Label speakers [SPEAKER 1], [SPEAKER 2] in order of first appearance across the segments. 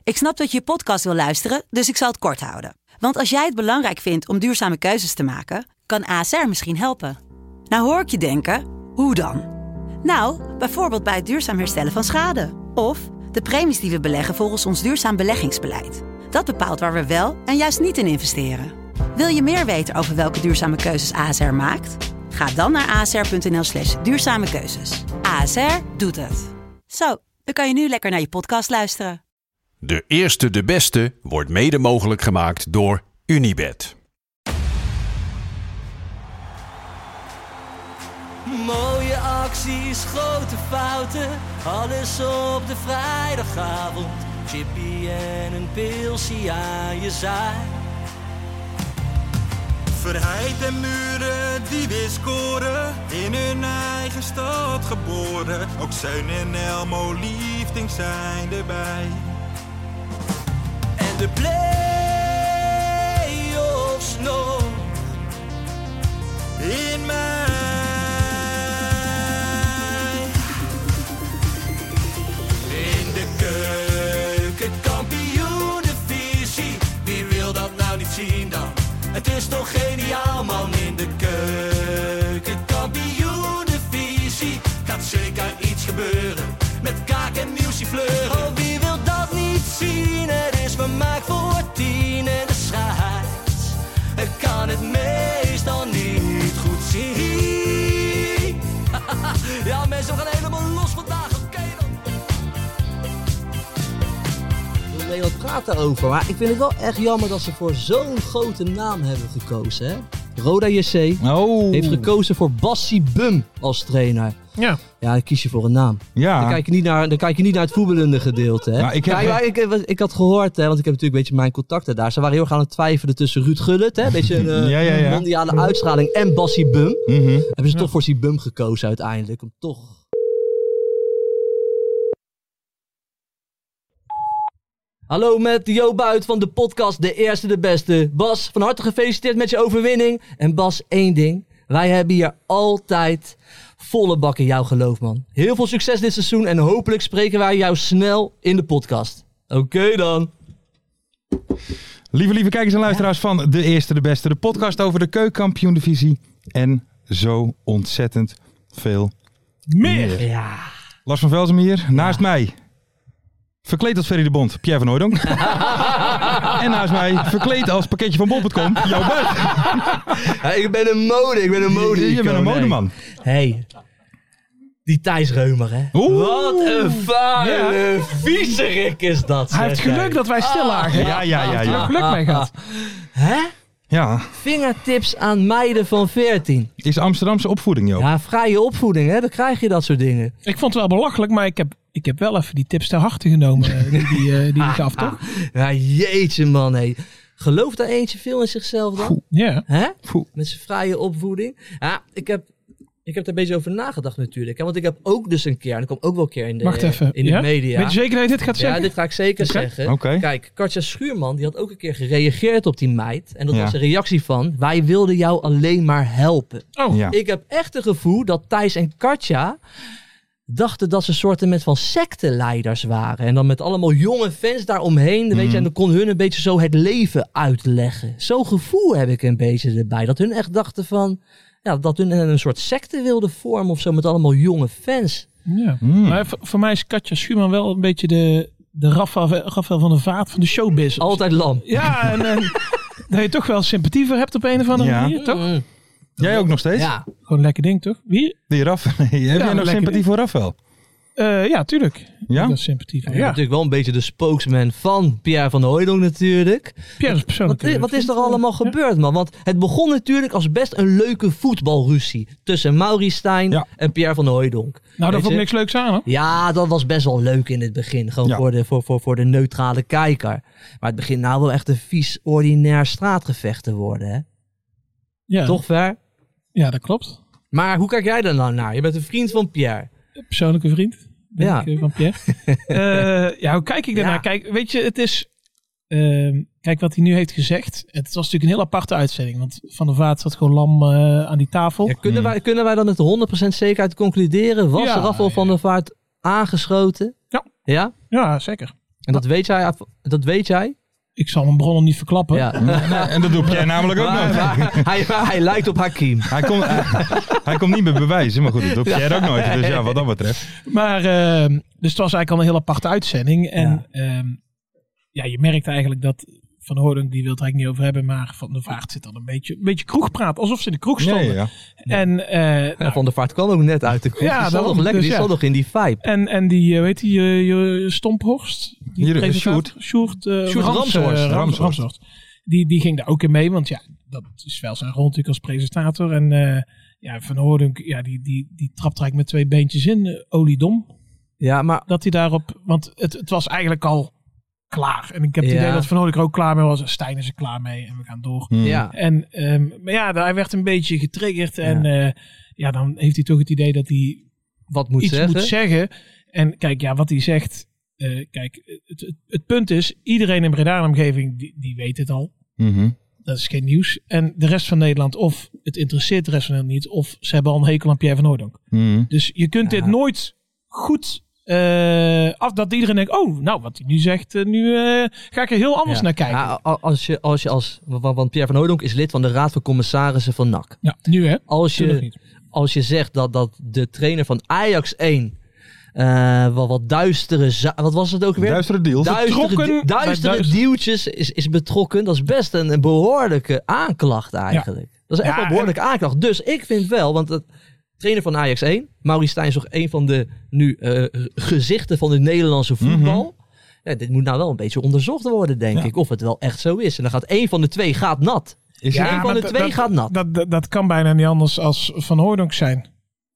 [SPEAKER 1] Ik snap dat je podcast wil luisteren, dus ik zal het kort houden. Want als jij het belangrijk vindt om duurzame keuzes te maken, kan ASR misschien helpen. Nou hoor ik je denken, hoe dan? Nou, bijvoorbeeld bij het duurzaam herstellen van schade. Of de premies die we beleggen volgens ons duurzaam beleggingsbeleid. Dat bepaalt waar we wel en juist niet in investeren. Wil je meer weten over welke duurzame keuzes ASR maakt? Ga dan naar asr.nl/duurzame keuzes. ASR doet het. Zo, dan kan je nu lekker naar je podcast luisteren.
[SPEAKER 2] De eerste, de beste wordt mede mogelijk gemaakt door Unibet.
[SPEAKER 3] Mooie acties, grote fouten, alles op de vrijdagavond. Chippy en een pilsie aan je zaai.
[SPEAKER 4] Verheid en Muren die weer scoren, in hun eigen stad geboren. Ook Zeun en Elmo Liefding zijn erbij.
[SPEAKER 3] En de play-offs nog
[SPEAKER 4] In mij.
[SPEAKER 3] in de keuken, kampioenenvisie. Wie wil dat nou niet zien dan? Het is toch geniaal man, in de keuken, kampioenenvisie. Gaat zeker iets gebeuren, met kaak en nieuwsie fleuren. Oh, wie wil dat niet zien? Het is vermaakt voor 10 en de scheids. Ik kan het meestal niet goed zien. Ja mensen, we gaan helemaal los vandaag, oké dan.
[SPEAKER 5] Nederland praat daarover, maar ik vind het wel echt jammer dat ze voor zo'n grote naam hebben gekozen. Hè? Roda JC heeft gekozen voor Bassie Bum als trainer.
[SPEAKER 6] Ja.
[SPEAKER 5] Ja, dan kies je voor een naam.
[SPEAKER 7] Ja.
[SPEAKER 5] Dan kijk je niet naar het voetballende gedeelte. Hè?
[SPEAKER 7] Nou,
[SPEAKER 5] ik had gehoord, hè, want ik heb natuurlijk een beetje mijn contacten daar. Ze waren heel erg aan het twijfelen tussen Ruud Gullit, hè, een beetje een mondiale uitstraling, en Bassie Bum. Hebben ze toch voor Sibum gekozen uiteindelijk. Om toch... Hallo met Jo Buit van de podcast De Eerste de Beste. Bas, van harte gefeliciteerd met je overwinning. En Bas, één ding. Wij hebben hier altijd volle bak in jouw geloof, man. Heel veel succes dit seizoen en hopelijk spreken wij jou snel in de podcast. Oké dan.
[SPEAKER 7] Lieve kijkers en luisteraars van De Eerste de Beste. De podcast over de keukenkampioen-divisie. En zo ontzettend veel meer.
[SPEAKER 5] Ja.
[SPEAKER 7] Lars van Velzen hier, naast mij. Verkleed als Ferry de Bond, Pierre van Hooijdonk. En naast mij, verkleed als pakketje van bol.com, Jo Buit.
[SPEAKER 5] Ja, ik ben een mode. Je
[SPEAKER 7] bent een modeman.
[SPEAKER 5] Hey. Die Thijs Reumer, hè.
[SPEAKER 7] Oeh.
[SPEAKER 5] Wat een vuile viezerik is dat.
[SPEAKER 6] Hij heeft geluk dat wij stil lagen.
[SPEAKER 7] Ja.
[SPEAKER 6] Hij heeft er geluk mee gehad.
[SPEAKER 5] Hè?
[SPEAKER 7] Ja.
[SPEAKER 5] Vingertips aan meiden van 14.
[SPEAKER 7] Is Amsterdamse opvoeding, Jo.
[SPEAKER 5] Ja, vrije opvoeding, hè. Dan krijg je dat soort dingen.
[SPEAKER 6] Ik vond het wel belachelijk, maar ik heb wel even die tips ter harte genomen die gaf, toch?
[SPEAKER 5] Ja, jeetje man, hé. Gelooft daar eentje veel in zichzelf dan?
[SPEAKER 6] Ja.
[SPEAKER 5] Hè?
[SPEAKER 7] Foe.
[SPEAKER 5] Met zijn vrije opvoeding. Ja, ik heb er een beetje over nagedacht natuurlijk. Hè? Want ik heb ook dus een keer, en ik kom ook wel een keer in de,
[SPEAKER 6] Wacht even.
[SPEAKER 5] in de media.
[SPEAKER 6] Weet je zeker dat je dit gaat zeggen?
[SPEAKER 5] Ja, dit ga ik zeker zeggen.
[SPEAKER 7] Oké.
[SPEAKER 5] Kijk, Katja Schuurman, die had ook een keer gereageerd op die meid. En dat was een reactie van, wij wilden jou alleen maar helpen.
[SPEAKER 6] Oh.
[SPEAKER 7] Ja.
[SPEAKER 5] Ik heb echt het gevoel dat Thijs en Katja dachten dat ze soorten met van secteleiders waren. En dan met allemaal jonge fans daaromheen. Weet je, en dan kon hun een beetje zo het leven uitleggen. Zo'n gevoel heb ik een beetje erbij. Dat hun echt dachten van, ja, dat hun een soort secte wilden vormen of zo. Met allemaal jonge fans.
[SPEAKER 6] Ja. Maar voor mij is Katja Schuurman wel een beetje de Rafael van der Vaart van de showbiz.
[SPEAKER 5] Altijd lam.
[SPEAKER 6] Ja, en dat je toch wel sympathie voor hebt op een of andere manier, toch?
[SPEAKER 7] Jij ook nog steeds?
[SPEAKER 5] Ja.
[SPEAKER 6] Gewoon een lekker ding, toch? Wie?
[SPEAKER 7] Die Rafael. Heb jij nog
[SPEAKER 6] lekker
[SPEAKER 7] sympathie
[SPEAKER 6] ding.
[SPEAKER 7] voor Rafael?
[SPEAKER 6] Ja, tuurlijk.
[SPEAKER 7] Ja?
[SPEAKER 6] Dat is sympathie voor.
[SPEAKER 5] Ja.
[SPEAKER 6] Ja.
[SPEAKER 5] Natuurlijk wel een beetje de spokesman van Pierre van Hooijdonk natuurlijk.
[SPEAKER 6] Pierre is persoonlijk.
[SPEAKER 5] Wat is er allemaal gebeurd, man? Want het begon natuurlijk als best een leuke voetbalruzie tussen Maurice Stijn en Pierre van Hooijdonk.
[SPEAKER 6] Nou, daar vond ik
[SPEAKER 5] je?
[SPEAKER 6] niks leuks aan, hoor.
[SPEAKER 5] Ja, dat was best wel leuk in het begin. Gewoon voor de neutrale kijker. Maar het begint nou wel echt een vies, ordinair straatgevecht te worden, hè?
[SPEAKER 6] Ja.
[SPEAKER 5] Toch, Ver?
[SPEAKER 6] Ja, dat klopt.
[SPEAKER 5] Maar hoe kijk jij er nou naar? Je bent een vriend van Pierre.
[SPEAKER 6] Persoonlijke vriend. Ben ik, van Pierre. Hoe kijk ik daarnaar?
[SPEAKER 5] Ja.
[SPEAKER 6] Kijk, weet je, het is... kijk wat hij nu heeft gezegd. Het was natuurlijk een heel aparte uitzending. Want Van der Vaart zat gewoon lam aan die tafel.
[SPEAKER 5] Ja, kunnen wij dan met 100% zekerheid concluderen? Was Rafael van der Vaart aangeschoten?
[SPEAKER 6] Ja.
[SPEAKER 5] Ja?
[SPEAKER 6] Ja, zeker.
[SPEAKER 5] En dat weet jij?
[SPEAKER 6] Ik zal mijn bronnen niet verklappen.
[SPEAKER 5] Ja.
[SPEAKER 7] En dat doet jij namelijk ook nog.
[SPEAKER 5] Maar hij lijkt op Hakim.
[SPEAKER 7] Hij komt niet met bewijzen, maar goed, dat doet Pierre ook nooit. Dus ja, wat dat betreft.
[SPEAKER 6] Maar, dus het was eigenlijk al een heel aparte uitzending. En je merkt eigenlijk dat Van Hooijdonk, die wil het eigenlijk niet over hebben, maar Van der Vaart zit dan een beetje kroegpraat, alsof ze in de kroeg stonden.
[SPEAKER 7] Ja.
[SPEAKER 6] En
[SPEAKER 5] Van der Vaart kwam ook net uit de kroeg.
[SPEAKER 6] Ja,
[SPEAKER 5] die stond nog lekker,
[SPEAKER 6] dus
[SPEAKER 5] die stond nog in die vibe.
[SPEAKER 6] En die, weet je, Stomphorst? Sjoerd Ramshorst. Die ging daar ook in mee, want ja, dat is wel zijn rol natuurlijk als presentator. En Van Hooijdonk, die trapt eigenlijk met 2 beentjes in, oliedom.
[SPEAKER 5] Ja, maar
[SPEAKER 6] dat hij daarop, want het was eigenlijk al klaar. En ik heb het idee dat Van Hooijdonk er ook klaar mee was. Stijn is er klaar mee en we gaan door.
[SPEAKER 5] Ja.
[SPEAKER 6] En, maar ja, hij werd een beetje getriggerd. En dan heeft hij toch het idee dat hij
[SPEAKER 5] wat moet
[SPEAKER 6] zeggen. En kijk, wat hij zegt. Het punt is, iedereen in Breda en omgeving, die weet het al.
[SPEAKER 7] Mm-hmm.
[SPEAKER 6] Dat is geen nieuws. En de rest van Nederland, of het interesseert de rest van Nederland niet, of ze hebben al een hekel aan Pierre Van Hooijdonk. Mm-hmm. Dus je kunt dit nooit goed af dat iedereen denkt, wat hij nu zegt, ga ik er heel anders naar kijken.
[SPEAKER 5] Ja, want Pierre Van Hooijdonk is lid van de Raad van Commissarissen van NAC.
[SPEAKER 6] Ja, nu hè?
[SPEAKER 5] Als je zegt dat de trainer van Ajax 1 wat duistere... Wat was het ook weer?
[SPEAKER 7] Duistere deals.
[SPEAKER 5] Duistere dealtjes is betrokken. Dat is best een behoorlijke aanklacht eigenlijk. Ja. Dat is echt een behoorlijke aanklacht. Dus ik vind wel, want het trainer van Ajax 1, Maurice Stijn is toch een van de gezichten van het Nederlandse voetbal. Mm-hmm. Ja, dit moet nou wel een beetje onderzocht worden, denk ik. Of het wel echt zo is. En dan gaat één van de twee gaat nat. Gaat nat.
[SPEAKER 6] Dat kan bijna niet anders als Van Hooijdonk zijn.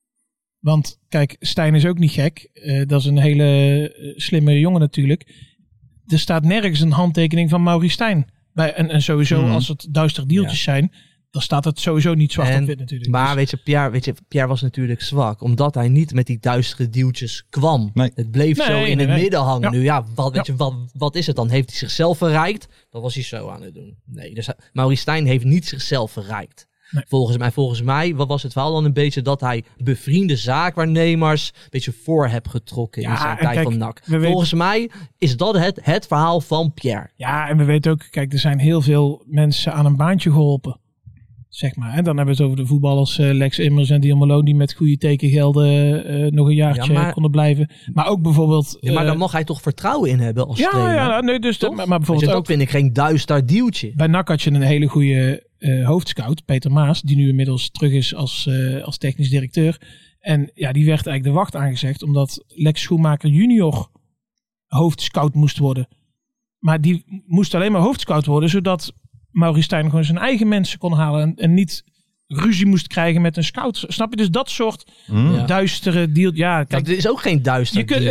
[SPEAKER 6] Want kijk, Stijn is ook niet gek. Dat is een hele slimme jongen natuurlijk. Er staat nergens een handtekening van Maurice Stijn. En sowieso als het duistere deeltjes zijn, dan staat het sowieso niet zwart op wit natuurlijk.
[SPEAKER 5] Maar weet je, Pierre was natuurlijk zwak. Omdat hij niet met die duistere deeltjes kwam. Nee. Het bleef zo in het midden hangen. Ja. Nu wat is het dan? Heeft hij zichzelf verrijkt? Dan was hij zo aan het doen. Nee, dus Maurice Stijn heeft niet zichzelf verrijkt. Nee. Volgens mij, wat was het verhaal dan een beetje dat hij bevriende zaakwaarnemers een beetje voor heb getrokken in zijn tijd van NAC. Volgens mij is dat het verhaal van Pierre.
[SPEAKER 6] Ja, en we weten ook, kijk, er zijn heel veel mensen aan een baantje geholpen. Zeg maar. En dan hebben we het over de voetballers Lex Immers en Dion Malone die met goede tekengelden nog een jaartje konden blijven. Maar ook bijvoorbeeld...
[SPEAKER 5] maar dan mag hij toch vertrouwen in hebben als trainer?
[SPEAKER 6] Ja, nee, dus maar bijvoorbeeld
[SPEAKER 5] dat vind ik geen duister dealtje.
[SPEAKER 6] Bij NAC had je een hele goede hoofdscout, Peter Maas, die nu inmiddels terug is als technisch directeur. En ja, die werd eigenlijk de wacht aangezegd omdat Lex Schoenmaker junior hoofdscout moest worden. Maar die moest alleen maar hoofdscout worden, zodat Maurice Stijn gewoon zijn eigen mensen kon halen en niet ruzie moest krijgen met een scout. Snap je? Dus dat soort duistere deal. Ja, kijk,
[SPEAKER 5] het is ook geen duister deal.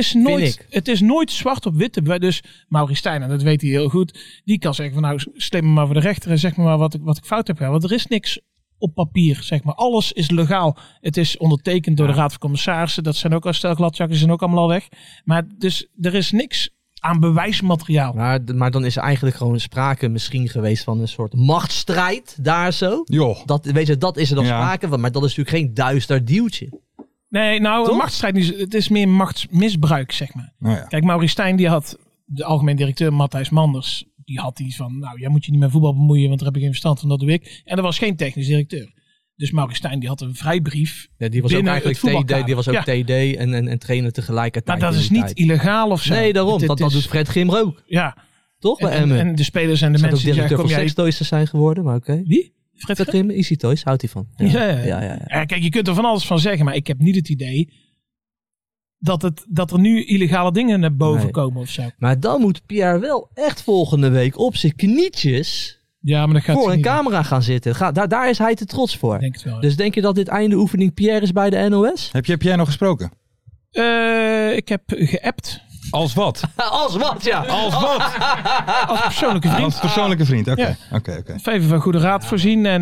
[SPEAKER 6] Het is nooit zwart op wit. Dus Maurice Stijn, en dat weet hij heel goed, die kan zeggen van nou, slim me maar voor de rechter en zeg me maar wat ik fout heb gedaan. Want er is niks op papier, zeg maar. Alles is legaal. Het is ondertekend door de Raad van Commissarissen. Dat zijn ook al stel gladjakken, zijn ook allemaal al weg. Maar dus er is niks aan bewijsmateriaal.
[SPEAKER 5] Maar dan is er eigenlijk gewoon sprake misschien geweest van een soort machtsstrijd daar zo. Dat is er dan sprake van, maar dat is natuurlijk geen duister dealtje.
[SPEAKER 6] Nee, nou, een machtsstrijd, het is meer machtsmisbruik, zeg maar. Oh ja. Kijk, Maurice Stijn, die had de algemeen directeur Matthijs Manders, die had iets van, nou, jij moet je niet met voetbal bemoeien, want daar heb ik geen verstand van, dat doe ik. En er was geen technisch directeur. Dus Maurice Stijn, die had een vrijbrief. Ja,
[SPEAKER 5] die was ook eigenlijk TD, die was ook TD en trainer tegelijkertijd.
[SPEAKER 6] Maar dat is niet illegaal of zo.
[SPEAKER 5] Nee, daarom. Dat doet Fred Gimmer ook.
[SPEAKER 6] Ja.
[SPEAKER 5] Toch?
[SPEAKER 6] En de spelers en de mensen die
[SPEAKER 5] directeur van Sextoys te zijn geworden, maar oké.
[SPEAKER 6] Wie?
[SPEAKER 5] Fred Gimmer, Easy Toys, houdt hij van.
[SPEAKER 6] Ja. Kijk, je kunt er van alles van zeggen, maar ik heb niet het idee dat er nu illegale dingen naar boven komen of zo.
[SPEAKER 5] Maar dan moet Pierre wel echt volgende week op zijn knietjes
[SPEAKER 6] maar dat gaat
[SPEAKER 5] voor een camera gaan zitten. Daar is hij te trots voor.
[SPEAKER 6] Denk het wel, ja.
[SPEAKER 5] Dus denk je dat dit einde oefening Pierre is bij de NOS?
[SPEAKER 7] Heb je Pierre nog gesproken?
[SPEAKER 6] Ik heb geappt.
[SPEAKER 7] Als wat?
[SPEAKER 5] Als wat, ja.
[SPEAKER 7] Als wat?
[SPEAKER 6] Als persoonlijke vriend.
[SPEAKER 7] Als persoonlijke vriend, oké.
[SPEAKER 6] Even van goede raad voorzien. En,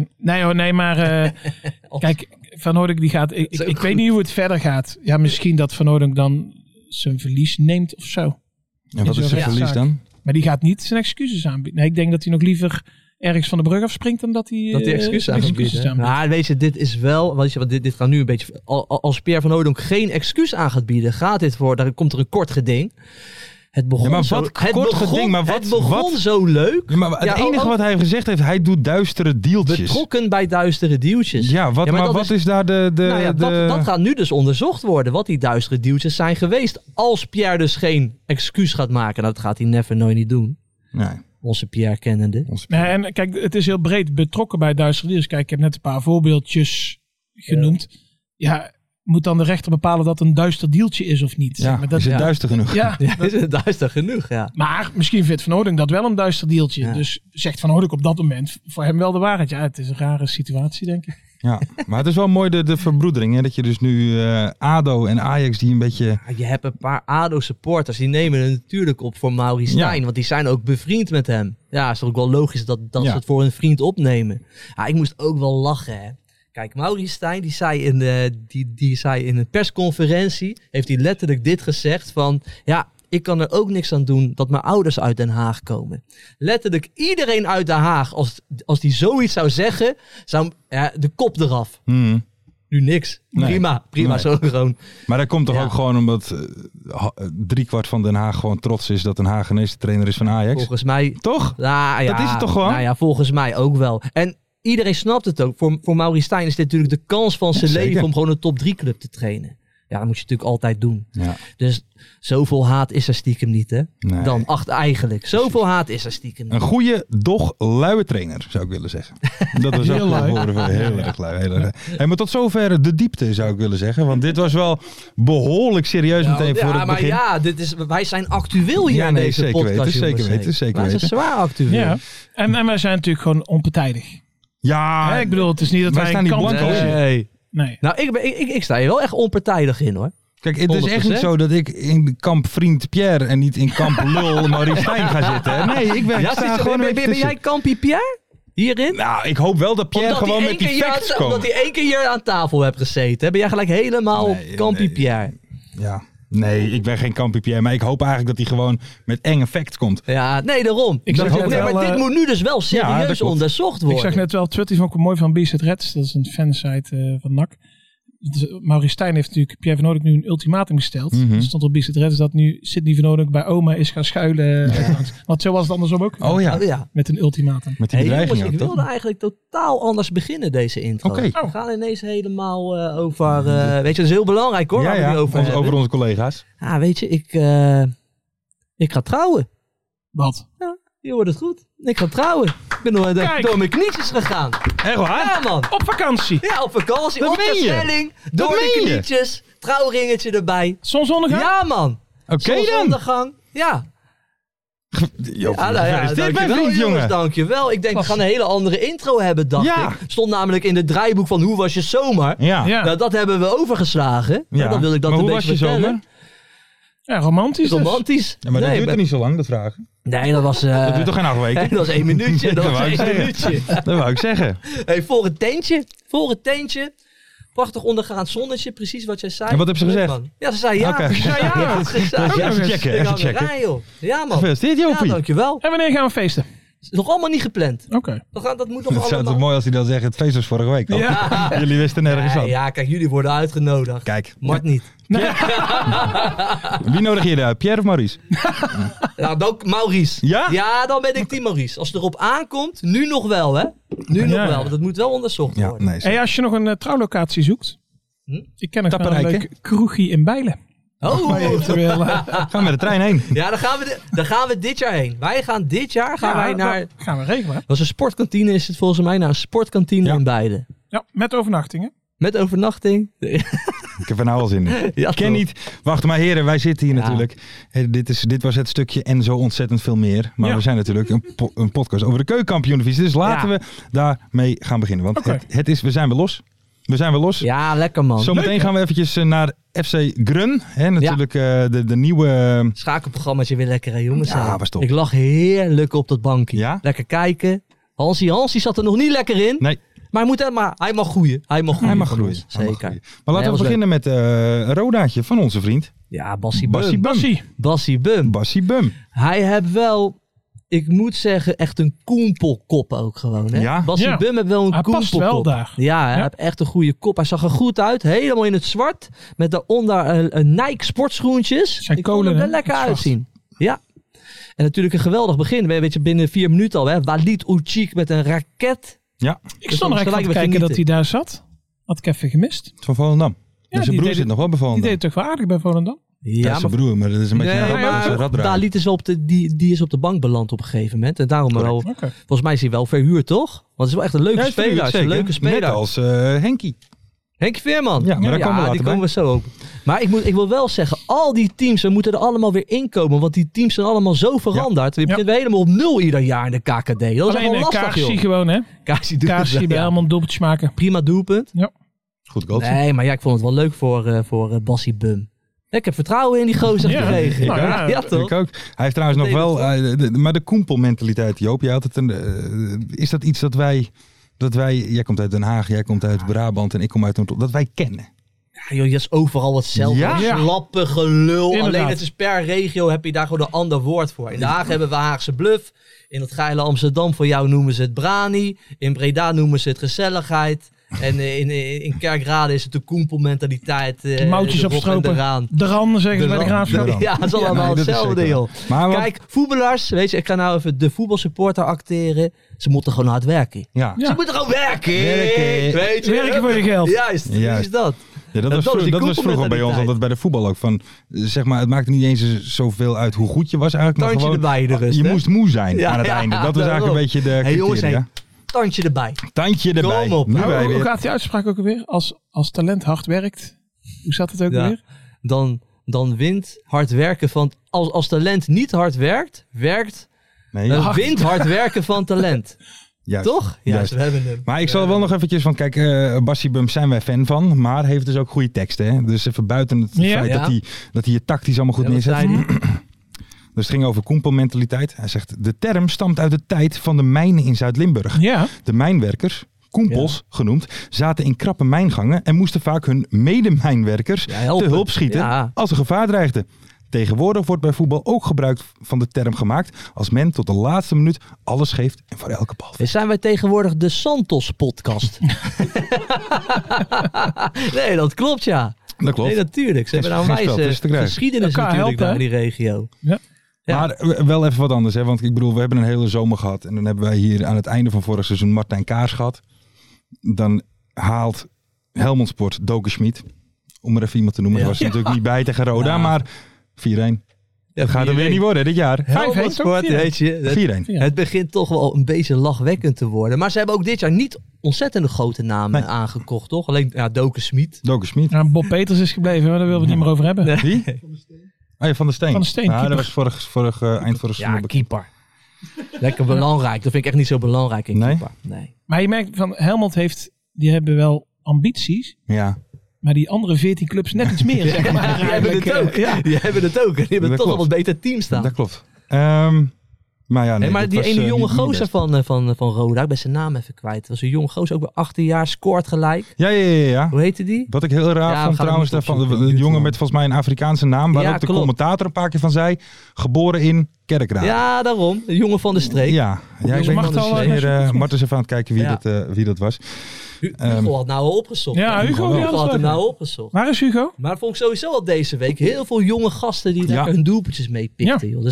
[SPEAKER 6] maar kijk, Van Hooijdonk die gaat... Ik weet niet hoe het verder gaat. Ja, misschien dat Van Hooijdonk dan zijn verlies neemt of zo.
[SPEAKER 7] En wat is zijn verlies dan?
[SPEAKER 6] Maar die gaat niet zijn excuses aanbieden. Nee, ik denk dat hij nog liever ergens van de brug afspringt dan dat hij
[SPEAKER 5] excuses aanbiedt. Nou, weet je, dit is wel... Dit gaat nu een beetje... Als Pierre Van Hooijdonk geen excuus aan gaat bieden, daar komt er een kort geding. Het begon,
[SPEAKER 7] Ja, maar
[SPEAKER 5] zo,
[SPEAKER 7] wat kort geding, maar
[SPEAKER 5] het begon zo leuk.
[SPEAKER 7] Ja, maar het enige wat hij heeft gezegd heeft, hij doet duistere dealtjes.
[SPEAKER 5] Betrokken bij duistere dealtjes.
[SPEAKER 7] Ja, wat is daar
[SPEAKER 5] dat gaat nu dus onderzocht worden. Wat die duistere dealtjes zijn geweest. Als Pierre dus geen excuus gaat maken. Nou, dat gaat hij never nooit niet doen.
[SPEAKER 7] Nee.
[SPEAKER 5] Onze Pierre kennende.
[SPEAKER 6] Nee, en kijk, het is heel breed betrokken bij duistere deals. Kijk, ik heb net een paar voorbeeldjes genoemd. Ja, moet dan de rechter bepalen dat een duister dealtje is of niet?
[SPEAKER 7] Ja,
[SPEAKER 6] maar dat,
[SPEAKER 7] is het duister genoeg?
[SPEAKER 6] Ja,
[SPEAKER 5] Is het duister genoeg, ja.
[SPEAKER 6] maar misschien vindt Van Hooydonk dat wel een duister dealtje.
[SPEAKER 5] Ja.
[SPEAKER 6] Dus zegt Van Hooydonk op dat moment voor hem wel de waarheid. Ja, het is een rare situatie, denk ik.
[SPEAKER 7] Ja, maar het is wel mooi de verbroedering. Hè? Dat je dus nu ADO en Ajax die een beetje...
[SPEAKER 5] Je hebt een paar ADO-supporters. Die nemen het natuurlijk op voor Mauri Stijn.
[SPEAKER 7] Ja.
[SPEAKER 5] Want die zijn ook bevriend met hem. Ja, is toch ook wel logisch dat ze het voor een vriend opnemen. Ja, ik moest ook wel lachen, hè. Kijk, Mauri Stijn, die zei in een persconferentie, heeft hij letterlijk dit gezegd van, ja, ik kan er ook niks aan doen dat mijn ouders uit Den Haag komen. Letterlijk iedereen uit Den Haag, als die zoiets zou zeggen, zou de kop eraf. Nu niks.
[SPEAKER 7] Nee.
[SPEAKER 5] Prima,
[SPEAKER 7] Nee.
[SPEAKER 5] zo gewoon.
[SPEAKER 7] Maar dat komt toch ook gewoon omdat 3/4 van Den Haag gewoon trots is dat Den Haag ineens de trainer is van Ajax?
[SPEAKER 5] Volgens mij...
[SPEAKER 7] Toch?
[SPEAKER 5] Nou, ja,
[SPEAKER 7] Dat is het toch gewoon?
[SPEAKER 5] Nou ja, volgens mij ook wel. En iedereen snapt het ook. Voor Mauri Stijn is dit natuurlijk de kans van zijn
[SPEAKER 7] zeker.
[SPEAKER 5] leven om gewoon een top 3 club te trainen. Ja, dat moet je natuurlijk altijd doen.
[SPEAKER 7] Ja.
[SPEAKER 5] Dus zoveel haat is er stiekem niet, hè?
[SPEAKER 7] Nee.
[SPEAKER 5] Dan, eigenlijk. Zoveel haat is er stiekem
[SPEAKER 7] Een
[SPEAKER 5] niet.
[SPEAKER 7] goede, doch luie trainer, zou ik willen zeggen. Dat was ook
[SPEAKER 6] Heel lui.
[SPEAKER 7] horen van heel erg lui. Heel erg. Hey, maar tot zover de diepte, zou ik willen zeggen. Want dit was wel behoorlijk serieus meteen voor het
[SPEAKER 5] maar
[SPEAKER 7] begin.
[SPEAKER 5] ja, wij zijn actueel hier in deze
[SPEAKER 7] zeker
[SPEAKER 5] podcast.
[SPEAKER 7] weten, zeker
[SPEAKER 5] jongens,
[SPEAKER 7] weten, zeker
[SPEAKER 5] Wij zijn
[SPEAKER 7] weten.
[SPEAKER 5] zwaar actueel.
[SPEAKER 6] Ja. En wij zijn natuurlijk gewoon onpartijdig.
[SPEAKER 7] Ja,
[SPEAKER 6] Hè, ik bedoel, het is niet dat
[SPEAKER 7] wij
[SPEAKER 6] wij
[SPEAKER 7] staan
[SPEAKER 6] een
[SPEAKER 7] niet
[SPEAKER 6] kant
[SPEAKER 7] blanco.
[SPEAKER 6] kiezen.
[SPEAKER 5] Nee.
[SPEAKER 6] Nee.
[SPEAKER 5] Nou, ik sta hier wel echt onpartijdig in, hoor.
[SPEAKER 7] Kijk, het is echt
[SPEAKER 5] 100%.
[SPEAKER 7] niet zo dat ik in kamp vriend Pierre en niet in kamp lul Maurice Stijn ga zitten. Hè. Nee, ik ben,
[SPEAKER 5] Ja,
[SPEAKER 7] sta gewoon een beetje
[SPEAKER 5] ben
[SPEAKER 7] tussen.
[SPEAKER 5] jij Kampie Pierre? Hierin?
[SPEAKER 7] Nou, ik hoop wel dat Pierre
[SPEAKER 5] Omdat
[SPEAKER 7] gewoon
[SPEAKER 5] hij
[SPEAKER 7] met die
[SPEAKER 5] één keer
[SPEAKER 7] facts
[SPEAKER 5] hier-
[SPEAKER 7] komt.
[SPEAKER 5] Omdat hij 1 keer hier aan tafel hebt gezeten. hè? Ben jij gelijk helemaal
[SPEAKER 7] Nee,
[SPEAKER 5] Kampie
[SPEAKER 7] nee.
[SPEAKER 5] Pierre?
[SPEAKER 7] Ja. Nee, ik ben geen kampie Pierre, maar ik hoop eigenlijk dat hij gewoon met enge facts komt.
[SPEAKER 5] Ja, nee, daarom.
[SPEAKER 6] Ik zag net
[SPEAKER 5] maar
[SPEAKER 6] wel,
[SPEAKER 5] dit moet nu dus wel
[SPEAKER 7] dat
[SPEAKER 5] serieus
[SPEAKER 7] klopt.
[SPEAKER 5] onderzocht
[SPEAKER 6] Ik
[SPEAKER 5] worden.
[SPEAKER 6] zag net wel Twitter, vond ik mooi van BZ Reds. Dat is een fansite van NAC. Maurice Stijn heeft natuurlijk Pierre van Hooydonk nu een ultimatum gesteld. Er stond op BZ Reds dat nu Sidney van Hooydonk bij oma is gaan schuilen. Want zo was het andersom ook.
[SPEAKER 7] Oh ja,
[SPEAKER 5] Oh, ja.
[SPEAKER 6] Met een ultimatum.
[SPEAKER 7] met die
[SPEAKER 5] Hey,
[SPEAKER 7] bedreiging
[SPEAKER 5] jongens, ik
[SPEAKER 7] ook,
[SPEAKER 5] wilde
[SPEAKER 7] toch?
[SPEAKER 5] eigenlijk totaal anders beginnen deze intro.
[SPEAKER 7] Oké.
[SPEAKER 5] We gaan ineens helemaal over... weet je, dat is heel belangrijk hoor,
[SPEAKER 7] Ja,
[SPEAKER 5] waar we
[SPEAKER 7] ja,
[SPEAKER 5] nu over
[SPEAKER 7] over
[SPEAKER 5] hebben.
[SPEAKER 7] onze collega's.
[SPEAKER 5] Ja, weet je, ik ga trouwen.
[SPEAKER 6] Wat?
[SPEAKER 5] Je hoort het goed. Ik ga trouwen. Ik ben
[SPEAKER 6] Kijk.
[SPEAKER 5] door mijn knietjes gegaan.
[SPEAKER 7] Echt waar?
[SPEAKER 5] Ja, man.
[SPEAKER 6] Op vakantie.
[SPEAKER 5] Ja, op vakantie,
[SPEAKER 7] Dat
[SPEAKER 5] op de
[SPEAKER 7] meen je?
[SPEAKER 5] stelling, door
[SPEAKER 7] Dat
[SPEAKER 5] de
[SPEAKER 7] meen je?
[SPEAKER 5] knietjes, trouwringetje erbij.
[SPEAKER 6] Zonsondergang?
[SPEAKER 5] Ja, man.
[SPEAKER 7] Oké dan.
[SPEAKER 5] Zonsondergang. Ja.
[SPEAKER 7] Jo,
[SPEAKER 5] Ja, nou ja,
[SPEAKER 7] is dit mijn
[SPEAKER 5] dankjewel,
[SPEAKER 7] vriend,
[SPEAKER 5] jongens,
[SPEAKER 7] jongen?
[SPEAKER 5] dankjewel. Ik denk, we gaan een hele andere intro hebben, dacht
[SPEAKER 7] Ja.
[SPEAKER 5] ik. Stond namelijk in het draaiboek van Hoe was je zomer?
[SPEAKER 7] Ja.
[SPEAKER 6] Ja.
[SPEAKER 5] Nou, dat hebben we overgeslagen.
[SPEAKER 7] Ja.
[SPEAKER 5] Dan wil ik dat
[SPEAKER 7] Maar
[SPEAKER 5] een
[SPEAKER 7] hoe was
[SPEAKER 5] beetje
[SPEAKER 7] je
[SPEAKER 5] vertellen.
[SPEAKER 7] zomer?
[SPEAKER 6] Ja, romantisch dus.
[SPEAKER 5] Romantisch.
[SPEAKER 7] Ja, maar dat
[SPEAKER 5] nee,
[SPEAKER 7] duurt er niet zo lang, dat vragen.
[SPEAKER 5] Nee, dat was...
[SPEAKER 7] Dat duurt toch geen 8 weken?
[SPEAKER 5] dat was 1 minuutje. Dat
[SPEAKER 7] Dat
[SPEAKER 5] was
[SPEAKER 7] wou ik
[SPEAKER 5] 1
[SPEAKER 7] zeggen.
[SPEAKER 5] minuutje.
[SPEAKER 7] Dat wou ik zeggen.
[SPEAKER 5] Hey, voor het tentje. Prachtig ondergaand zonnetje, precies wat jij zei.
[SPEAKER 7] En wat heb ze
[SPEAKER 5] Leuk,
[SPEAKER 7] gezegd?
[SPEAKER 5] man. Ja, ze zei ja.
[SPEAKER 7] Oké.
[SPEAKER 5] Ze zei ja. Ze zei ja.
[SPEAKER 7] Even checken,
[SPEAKER 5] Ik
[SPEAKER 7] even
[SPEAKER 5] hang
[SPEAKER 7] checken.
[SPEAKER 5] eraan, joh. Ja, man.
[SPEAKER 7] Gefeliciteerd,
[SPEAKER 5] Ja,
[SPEAKER 7] Jopie.
[SPEAKER 5] dankjewel.
[SPEAKER 6] En wanneer gaan we feesten?
[SPEAKER 5] Is nog allemaal niet gepland.
[SPEAKER 6] Oké.
[SPEAKER 5] Dat moet nog
[SPEAKER 7] Het zou
[SPEAKER 5] allemaal...
[SPEAKER 7] toch mooi als hij dan zegt, het feest was vorige week. toch?
[SPEAKER 5] Ja.
[SPEAKER 7] Jullie wisten nergens
[SPEAKER 5] Nee,
[SPEAKER 7] van.
[SPEAKER 5] ja, kijk, jullie worden uitgenodigd.
[SPEAKER 7] Kijk,
[SPEAKER 5] Mart niet.
[SPEAKER 7] wie nodig je daar? Pierre of Maurice?
[SPEAKER 5] Nou, dan Maurice.
[SPEAKER 7] Ja?
[SPEAKER 5] Ja, dan ben ik team Maurice. Als het erop aankomt, nu nog wel, hè? Nu nog
[SPEAKER 6] Ja.
[SPEAKER 5] wel, want het moet wel onderzocht
[SPEAKER 7] Ja,
[SPEAKER 5] worden.
[SPEAKER 7] nee.
[SPEAKER 6] Hey, als je nog een trouwlocatie zoekt. Ik ken nog wel een
[SPEAKER 7] Tapperijke.
[SPEAKER 6] leuk kroegje in Bijlen.
[SPEAKER 5] Oh,
[SPEAKER 6] Waar je eventueel,
[SPEAKER 7] Gaan we met de trein heen.
[SPEAKER 5] ja, daar gaan we dit jaar heen. Wij gaan dit jaar wij naar...
[SPEAKER 6] dat gaan we regelen.
[SPEAKER 5] Dat was een sportkantine, is het volgens mij, naar een sportkantine
[SPEAKER 7] Ja.
[SPEAKER 5] in Beiden.
[SPEAKER 6] Ja, met overnachtingen.
[SPEAKER 5] Met overnachting.
[SPEAKER 7] Ik heb er nou al zin in.
[SPEAKER 5] Ja,
[SPEAKER 7] Ik ken
[SPEAKER 5] toch.
[SPEAKER 7] niet. Wacht maar heren, wij zitten hier
[SPEAKER 5] Ja.
[SPEAKER 7] natuurlijk. Hey, dit was het stukje en zo ontzettend veel meer. Maar
[SPEAKER 6] Ja.
[SPEAKER 7] we zijn natuurlijk een podcast over de keukenkampioendivisie. Dus laten
[SPEAKER 5] Ja.
[SPEAKER 7] we daarmee gaan beginnen. Want
[SPEAKER 6] Oké.
[SPEAKER 7] we zijn weer los. We zijn weer los.
[SPEAKER 5] Ja, lekker man.
[SPEAKER 7] Zometeen gaan we eventjes naar FC Grun. Hè, natuurlijk de nieuwe...
[SPEAKER 5] Schakelprogrammaatje weer lekker, hè, jongens.
[SPEAKER 7] Ja,
[SPEAKER 5] hè.
[SPEAKER 7] was top.
[SPEAKER 5] Ik lag heerlijk op dat bankje.
[SPEAKER 7] Ja?
[SPEAKER 5] Lekker kijken. Hansie zat er nog niet lekker in.
[SPEAKER 7] Nee,
[SPEAKER 5] Maar hij mag groeien. Hij mag groeien.
[SPEAKER 7] hij mag
[SPEAKER 5] van
[SPEAKER 7] groeien.
[SPEAKER 5] ons.
[SPEAKER 7] Hij mag
[SPEAKER 5] Zeker.
[SPEAKER 7] groeien. Maar laten
[SPEAKER 5] was
[SPEAKER 7] we beginnen met een Rodaatje van onze vriend.
[SPEAKER 5] Ja, Bassie
[SPEAKER 7] Bassie
[SPEAKER 5] Bum.
[SPEAKER 7] Bum.
[SPEAKER 6] Bassie.
[SPEAKER 5] Bassie Bum.
[SPEAKER 7] Bassie Bum.
[SPEAKER 5] Hij heeft wel, ik moet zeggen, echt een koempelkop ook gewoon. Hè?
[SPEAKER 7] Ja?
[SPEAKER 5] Bassie
[SPEAKER 6] Ja.
[SPEAKER 5] Bum heeft wel een
[SPEAKER 6] Hij past
[SPEAKER 5] koempelkop.
[SPEAKER 6] wel daar.
[SPEAKER 5] Ja, hij
[SPEAKER 6] Ja.
[SPEAKER 5] heeft echt een goede kop. Hij zag er goed uit. Helemaal in het zwart. Met daaronder een Nike sportschoentjes.
[SPEAKER 6] Zijn
[SPEAKER 5] Ik vond
[SPEAKER 6] kolen,
[SPEAKER 5] hem er
[SPEAKER 6] hè?
[SPEAKER 5] lekker
[SPEAKER 6] Het zwart.
[SPEAKER 5] uitzien. Ja. En natuurlijk een geweldig begin. Weet je, binnen 4 minuten al. Hè? Walid Ucik met een raket.
[SPEAKER 7] Ja.
[SPEAKER 6] Ik stond er eigenlijk van te kijken dat hij daar zat. Had ik even gemist.
[SPEAKER 7] Van Volendam.
[SPEAKER 6] Ja,
[SPEAKER 7] zijn broer zit nog wel bij
[SPEAKER 6] Die
[SPEAKER 7] Volendam.
[SPEAKER 6] deed het toch wel aardig bij Volendam?
[SPEAKER 7] Ja, zijn broer, maar dat is een beetje een raddraai.
[SPEAKER 5] Walid is die is op de bank beland op een gegeven moment. En daarom wel, volgens mij is hij wel verhuurd, toch? Want het is wel echt een leuke speler. Een leuke speler.
[SPEAKER 7] Net als Henkie.
[SPEAKER 5] Henkie Veerman.
[SPEAKER 7] Ja, maar daar komen we later
[SPEAKER 5] die
[SPEAKER 7] bij.
[SPEAKER 5] komen we zo op. Maar ik wil wel zeggen, al die teams, we moeten er allemaal weer inkomen. Want die teams zijn allemaal zo veranderd. We beginnen helemaal op 0 ieder jaar in de KKD. Dat is
[SPEAKER 6] Alleen
[SPEAKER 5] wel lastig,
[SPEAKER 6] Kaarsie
[SPEAKER 5] joh.
[SPEAKER 6] gewoon, hè?
[SPEAKER 5] Kaarsie doet
[SPEAKER 6] Kaarsie
[SPEAKER 5] het
[SPEAKER 6] bij
[SPEAKER 5] wel,
[SPEAKER 6] Helmond doelpuntjes maken.
[SPEAKER 5] Prima doelpunt.
[SPEAKER 6] Ja.
[SPEAKER 7] Goed goaltje.
[SPEAKER 5] Nee, maar ik vond het wel leuk voor Bassie Bum. Ik heb vertrouwen in die gozer gekregen.
[SPEAKER 6] Nou,
[SPEAKER 5] ja, toch?
[SPEAKER 7] Ik ook. Hij heeft trouwens nog wel... maar de koempelmentaliteit, Joop. Jij had het is dat iets dat wij... Jij komt uit Den Haag, jij komt uit Brabant en ik kom uit Noord. Dat wij kennen.
[SPEAKER 5] Ja, joh, je is overal hetzelfde.
[SPEAKER 7] Ja.
[SPEAKER 5] Slappe gelul.
[SPEAKER 6] Inderdaad.
[SPEAKER 5] Alleen het is per regio heb je daar gewoon een ander woord voor. In Den Haag hebben we Haagse Bluff. In het geile Amsterdam voor jou noemen ze het Brani. In Breda noemen ze het gezelligheid. En in Kerkrade is het de koempelmentaliteit.
[SPEAKER 6] Moutjes
[SPEAKER 5] de
[SPEAKER 6] opstropen.
[SPEAKER 5] raan.
[SPEAKER 6] De ran, zeggen ze bij de Graafschap.
[SPEAKER 5] Ja, het is allemaal
[SPEAKER 7] dat is
[SPEAKER 5] hetzelfde,
[SPEAKER 7] zeker.
[SPEAKER 5] joh.
[SPEAKER 7] Maar
[SPEAKER 5] Kijk, voetballers, weet je, ik ga nou even de voetbalsupporter acteren. Ze moeten gewoon hard werken.
[SPEAKER 7] Ja.
[SPEAKER 5] Ze moeten gewoon werken.
[SPEAKER 7] Werken.
[SPEAKER 5] Weet je?
[SPEAKER 6] Werken voor je geld.
[SPEAKER 5] Juist, is dat.
[SPEAKER 7] Ja, dat
[SPEAKER 5] dat
[SPEAKER 7] was
[SPEAKER 5] is die
[SPEAKER 7] vroeger bij ons
[SPEAKER 5] koempelmentaliteit.
[SPEAKER 7] altijd bij de voetbal ook. Van, zeg maar, het maakte niet eens zoveel uit hoe goed je was eigenlijk.
[SPEAKER 5] Tandje
[SPEAKER 7] maar gewoon,
[SPEAKER 5] erbij de rust,
[SPEAKER 7] je
[SPEAKER 5] hè?
[SPEAKER 7] moest moe zijn
[SPEAKER 5] Ja,
[SPEAKER 7] aan het
[SPEAKER 5] ja,
[SPEAKER 7] einde. Dat was
[SPEAKER 5] daarom.
[SPEAKER 7] eigenlijk een beetje de criteria.
[SPEAKER 5] Hey jongens, tandje erbij.
[SPEAKER 7] Tandje erbij.
[SPEAKER 5] Kom op.
[SPEAKER 7] Nu wij
[SPEAKER 6] Hoe
[SPEAKER 7] weer.
[SPEAKER 6] gaat die uitspraak ook alweer? Als talent hard werkt. Hoe zat het ook
[SPEAKER 5] Ja.
[SPEAKER 6] alweer?
[SPEAKER 5] Dan wint hard werken van... Als talent niet hard werkt...
[SPEAKER 7] Nee,
[SPEAKER 5] wint hard werken van talent.
[SPEAKER 7] juist.
[SPEAKER 5] Toch?
[SPEAKER 7] Juist.
[SPEAKER 5] We hebben hem.
[SPEAKER 7] Maar ik zal wel nog eventjes van, kijk, Bassie Bum zijn wij fan van, maar heeft dus ook goede teksten. Hè? Dus even buiten het feit
[SPEAKER 5] Ja.
[SPEAKER 7] dat hij je tactisch allemaal goed
[SPEAKER 5] Ja, wat
[SPEAKER 7] neerzet.
[SPEAKER 5] zei hij?
[SPEAKER 7] Dus het ging over koempelmentaliteit. Hij zegt, de term stamt uit de tijd van de mijnen in Zuid-Limburg.
[SPEAKER 6] Ja.
[SPEAKER 7] De mijnwerkers, koempels genoemd, zaten in krappe mijngangen en moesten vaak hun medemijnwerkers
[SPEAKER 5] Ja, helpen.
[SPEAKER 7] te hulp schieten
[SPEAKER 5] Ja.
[SPEAKER 7] als er gevaar dreigde. Tegenwoordig wordt bij voetbal ook gebruik van de term gemaakt als men tot de laatste minuut alles geeft en voor elke bal.
[SPEAKER 5] Dus zijn wij tegenwoordig de Santos podcast. Nee, dat klopt, ja.
[SPEAKER 7] Dat klopt.
[SPEAKER 5] Nee, natuurlijk. Ze
[SPEAKER 7] Is
[SPEAKER 5] hebben nou
[SPEAKER 7] geen spel
[SPEAKER 5] wijze
[SPEAKER 7] tussen te krijgen.
[SPEAKER 5] geschiedenis
[SPEAKER 6] Elkaar
[SPEAKER 5] natuurlijk
[SPEAKER 6] helpen,
[SPEAKER 5] daar in die regio. Ja.
[SPEAKER 7] Maar wel even wat anders, hè? Want ik bedoel, we hebben een hele zomer gehad. En dan hebben wij hier aan het einde van vorig seizoen Martijn Kaars gehad. Dan haalt Helmond Sport Doken Schmid, om er even iemand te noemen.
[SPEAKER 5] Ja.
[SPEAKER 7] Dat was natuurlijk niet bij tegen Roda,
[SPEAKER 5] Ja.
[SPEAKER 7] maar 4-1. Dat gaat er weer niet worden dit jaar. 5-1.
[SPEAKER 5] Helmond Sport, weet je.
[SPEAKER 7] 4-1.
[SPEAKER 5] Het begint toch wel een beetje lachwekkend te worden. Maar ze hebben ook dit jaar niet ontzettend grote namen aangekocht, toch? Alleen Doken Schmid.
[SPEAKER 7] Doken Schmid.
[SPEAKER 6] Ja, Bob Peters is gebleven, maar daar willen we het niet meer over hebben.
[SPEAKER 7] Wie? Oh ja, Van der Steen.
[SPEAKER 6] Van der Steen,
[SPEAKER 7] Ja, dat
[SPEAKER 6] keeper.
[SPEAKER 7] was eind vorig
[SPEAKER 5] Ja,
[SPEAKER 7] seizoen.
[SPEAKER 5] keeper. Lekker belangrijk. Dat vind ik echt niet zo belangrijk in
[SPEAKER 7] Nee?
[SPEAKER 5] keeper. Nee.
[SPEAKER 6] Maar je merkt van Helmond die hebben wel ambities,
[SPEAKER 7] Ja,
[SPEAKER 6] maar die andere 14 clubs net iets meer, zeg maar.
[SPEAKER 5] Die hebben het ook.
[SPEAKER 6] Ja.
[SPEAKER 5] Die hebben het ook. Die hebben
[SPEAKER 7] Dat
[SPEAKER 5] toch wel
[SPEAKER 7] klopt.
[SPEAKER 5] een beter team staan.
[SPEAKER 7] dat klopt. Maar ja, nee,
[SPEAKER 5] Hey, maar
[SPEAKER 7] dat
[SPEAKER 5] die
[SPEAKER 7] was,
[SPEAKER 5] ene jonge
[SPEAKER 7] niet
[SPEAKER 5] gozer
[SPEAKER 7] best.
[SPEAKER 5] van Roda, ik ben zijn naam even kwijt. Dat was een jonge gozer, ook weer 18 jaar, scoort gelijk.
[SPEAKER 7] Ja.
[SPEAKER 5] Hoe heette die?
[SPEAKER 7] Wat ik heel raar
[SPEAKER 5] Ja, we
[SPEAKER 7] vond
[SPEAKER 5] gaan
[SPEAKER 7] trouwens,
[SPEAKER 5] hem niet
[SPEAKER 7] daarvan,
[SPEAKER 5] opzoeken.
[SPEAKER 7] een jongen met volgens mij een Afrikaanse naam, waar
[SPEAKER 5] Ja,
[SPEAKER 7] ook de
[SPEAKER 5] klopt.
[SPEAKER 7] commentator een paar keer van zei, geboren in Kerkrade.
[SPEAKER 5] Ja, daarom. De jongen van de streek.
[SPEAKER 7] Ja, ik
[SPEAKER 6] Jongens,
[SPEAKER 7] weet
[SPEAKER 6] mag
[SPEAKER 7] niet
[SPEAKER 6] het al,
[SPEAKER 7] Mart is even aan het kijken wie dat was.
[SPEAKER 5] Hugo had nou al opgezocht.
[SPEAKER 6] Ja,
[SPEAKER 5] hè?
[SPEAKER 6] Hugo, die had
[SPEAKER 5] had
[SPEAKER 6] het
[SPEAKER 5] hem
[SPEAKER 6] wel.
[SPEAKER 5] nou opgezocht.
[SPEAKER 6] Waar is Hugo?
[SPEAKER 5] Maar dat vond ik sowieso al deze week. Heel veel jonge gasten die lekker hun doelpuntjes meepikten. Joh. Dus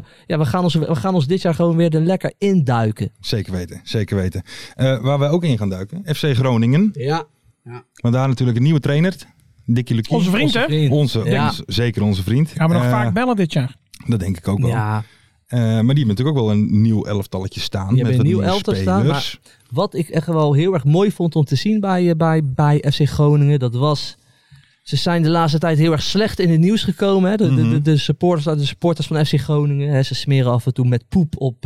[SPEAKER 5] we gaan ons dit jaar gewoon weer er lekker induiken.
[SPEAKER 7] Zeker weten. Waar wij ook in gaan duiken, FC Groningen.
[SPEAKER 5] Ja.
[SPEAKER 7] Want daar natuurlijk een nieuwe trainer, Dickie Lukien.
[SPEAKER 6] Onze vriend, hè?
[SPEAKER 5] Ja.
[SPEAKER 7] Zeker onze vriend.
[SPEAKER 6] Gaan we nog vaak bellen dit jaar?
[SPEAKER 7] Dat denk ik ook wel.
[SPEAKER 5] Ja.
[SPEAKER 7] Maar die hebben natuurlijk ook wel een nieuw elftalletje staan.
[SPEAKER 5] Die hebben
[SPEAKER 7] met
[SPEAKER 5] een
[SPEAKER 7] wat
[SPEAKER 5] nieuw
[SPEAKER 7] nieuwe
[SPEAKER 5] elftal staan,
[SPEAKER 7] spelers.
[SPEAKER 5] Wat ik echt wel heel erg mooi vond om te zien bij FC Groningen, dat was... Ze zijn de laatste tijd heel erg slecht in het nieuws gekomen. Hè? De supporters van FC Groningen. Hè? Ze smeren af en toe met poep op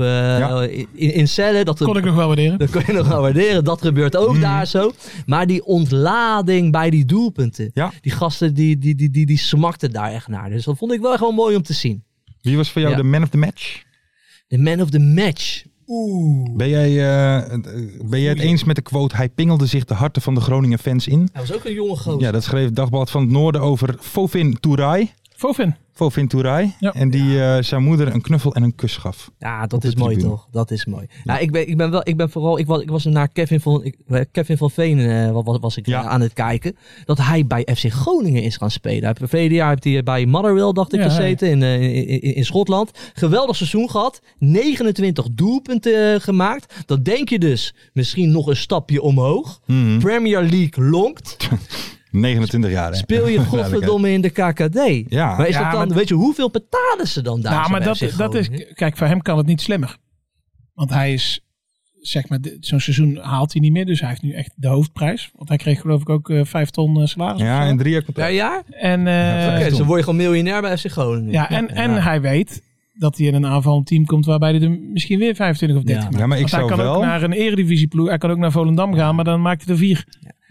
[SPEAKER 5] in cellen. Dat
[SPEAKER 6] Kon ik nog wel waarderen.
[SPEAKER 5] Dat kon je nog wel waarderen. Dat gebeurt ook daar zo. Maar die ontlading bij die doelpunten.
[SPEAKER 7] Ja.
[SPEAKER 5] Die gasten die smakten daar echt naar. Dus dat vond ik wel echt wel mooi om te zien.
[SPEAKER 7] Wie was voor jou
[SPEAKER 5] Ja.
[SPEAKER 7] de man of the match?
[SPEAKER 5] De man of the match. Oeh.
[SPEAKER 7] Ben jij het eens met de quote, hij pingelde zich de harten van de Groningen fans in?
[SPEAKER 5] Hij was ook een jonge gozer.
[SPEAKER 7] Ja, dat schreef het Dagblad van het Noorden over Fofin Touray. Fofin Touray.
[SPEAKER 6] Ja.
[SPEAKER 7] En die zijn moeder een knuffel en een kus gaf.
[SPEAKER 5] Ja, dat
[SPEAKER 7] Op
[SPEAKER 5] is
[SPEAKER 7] de
[SPEAKER 5] mooi
[SPEAKER 7] tribune.
[SPEAKER 5] toch? Dat is mooi. Ja, ik was naar Kevin van Veen was ik aan het kijken. Dat hij bij FC Groningen is gaan spelen. Verleden jaar heeft hij bij Motherwell, dacht ik, gezeten in Schotland. Geweldig seizoen gehad. 29 doelpunten gemaakt. Dan denk je dus misschien nog een stapje omhoog. Premier League lonkt.
[SPEAKER 7] 29 jaar. Hè?
[SPEAKER 5] Speel je godverdomme in de KKD.
[SPEAKER 7] Ja.
[SPEAKER 5] Maar is dat dan, weet je, hoeveel betalen ze dan daar?
[SPEAKER 6] Nou, maar
[SPEAKER 5] bij FC
[SPEAKER 6] dat is...
[SPEAKER 5] Groningen?
[SPEAKER 6] Kijk, voor hem kan het niet slimmer. Want hij is... Zeg maar, zo'n seizoen haalt hij niet meer. Dus hij heeft nu echt de hoofdprijs. Want hij kreeg geloof ik ook 5 ton salaris.
[SPEAKER 7] Ja, en 3 jaar
[SPEAKER 5] Per
[SPEAKER 7] contract.
[SPEAKER 5] jaar?
[SPEAKER 6] En,
[SPEAKER 5] Oké, dus dan word je gewoon miljonair bij FC Groningen.
[SPEAKER 6] ja, en hij weet dat hij in een aanvallend team komt waarbij hij er misschien weer 25 of 30 maakt.
[SPEAKER 7] Ja, maar ik
[SPEAKER 6] Want hij
[SPEAKER 7] zou
[SPEAKER 6] kan
[SPEAKER 7] wel...
[SPEAKER 6] ook naar een eredivisieploeg. Hij kan ook naar Volendam gaan, maar dan maakt hij er 4.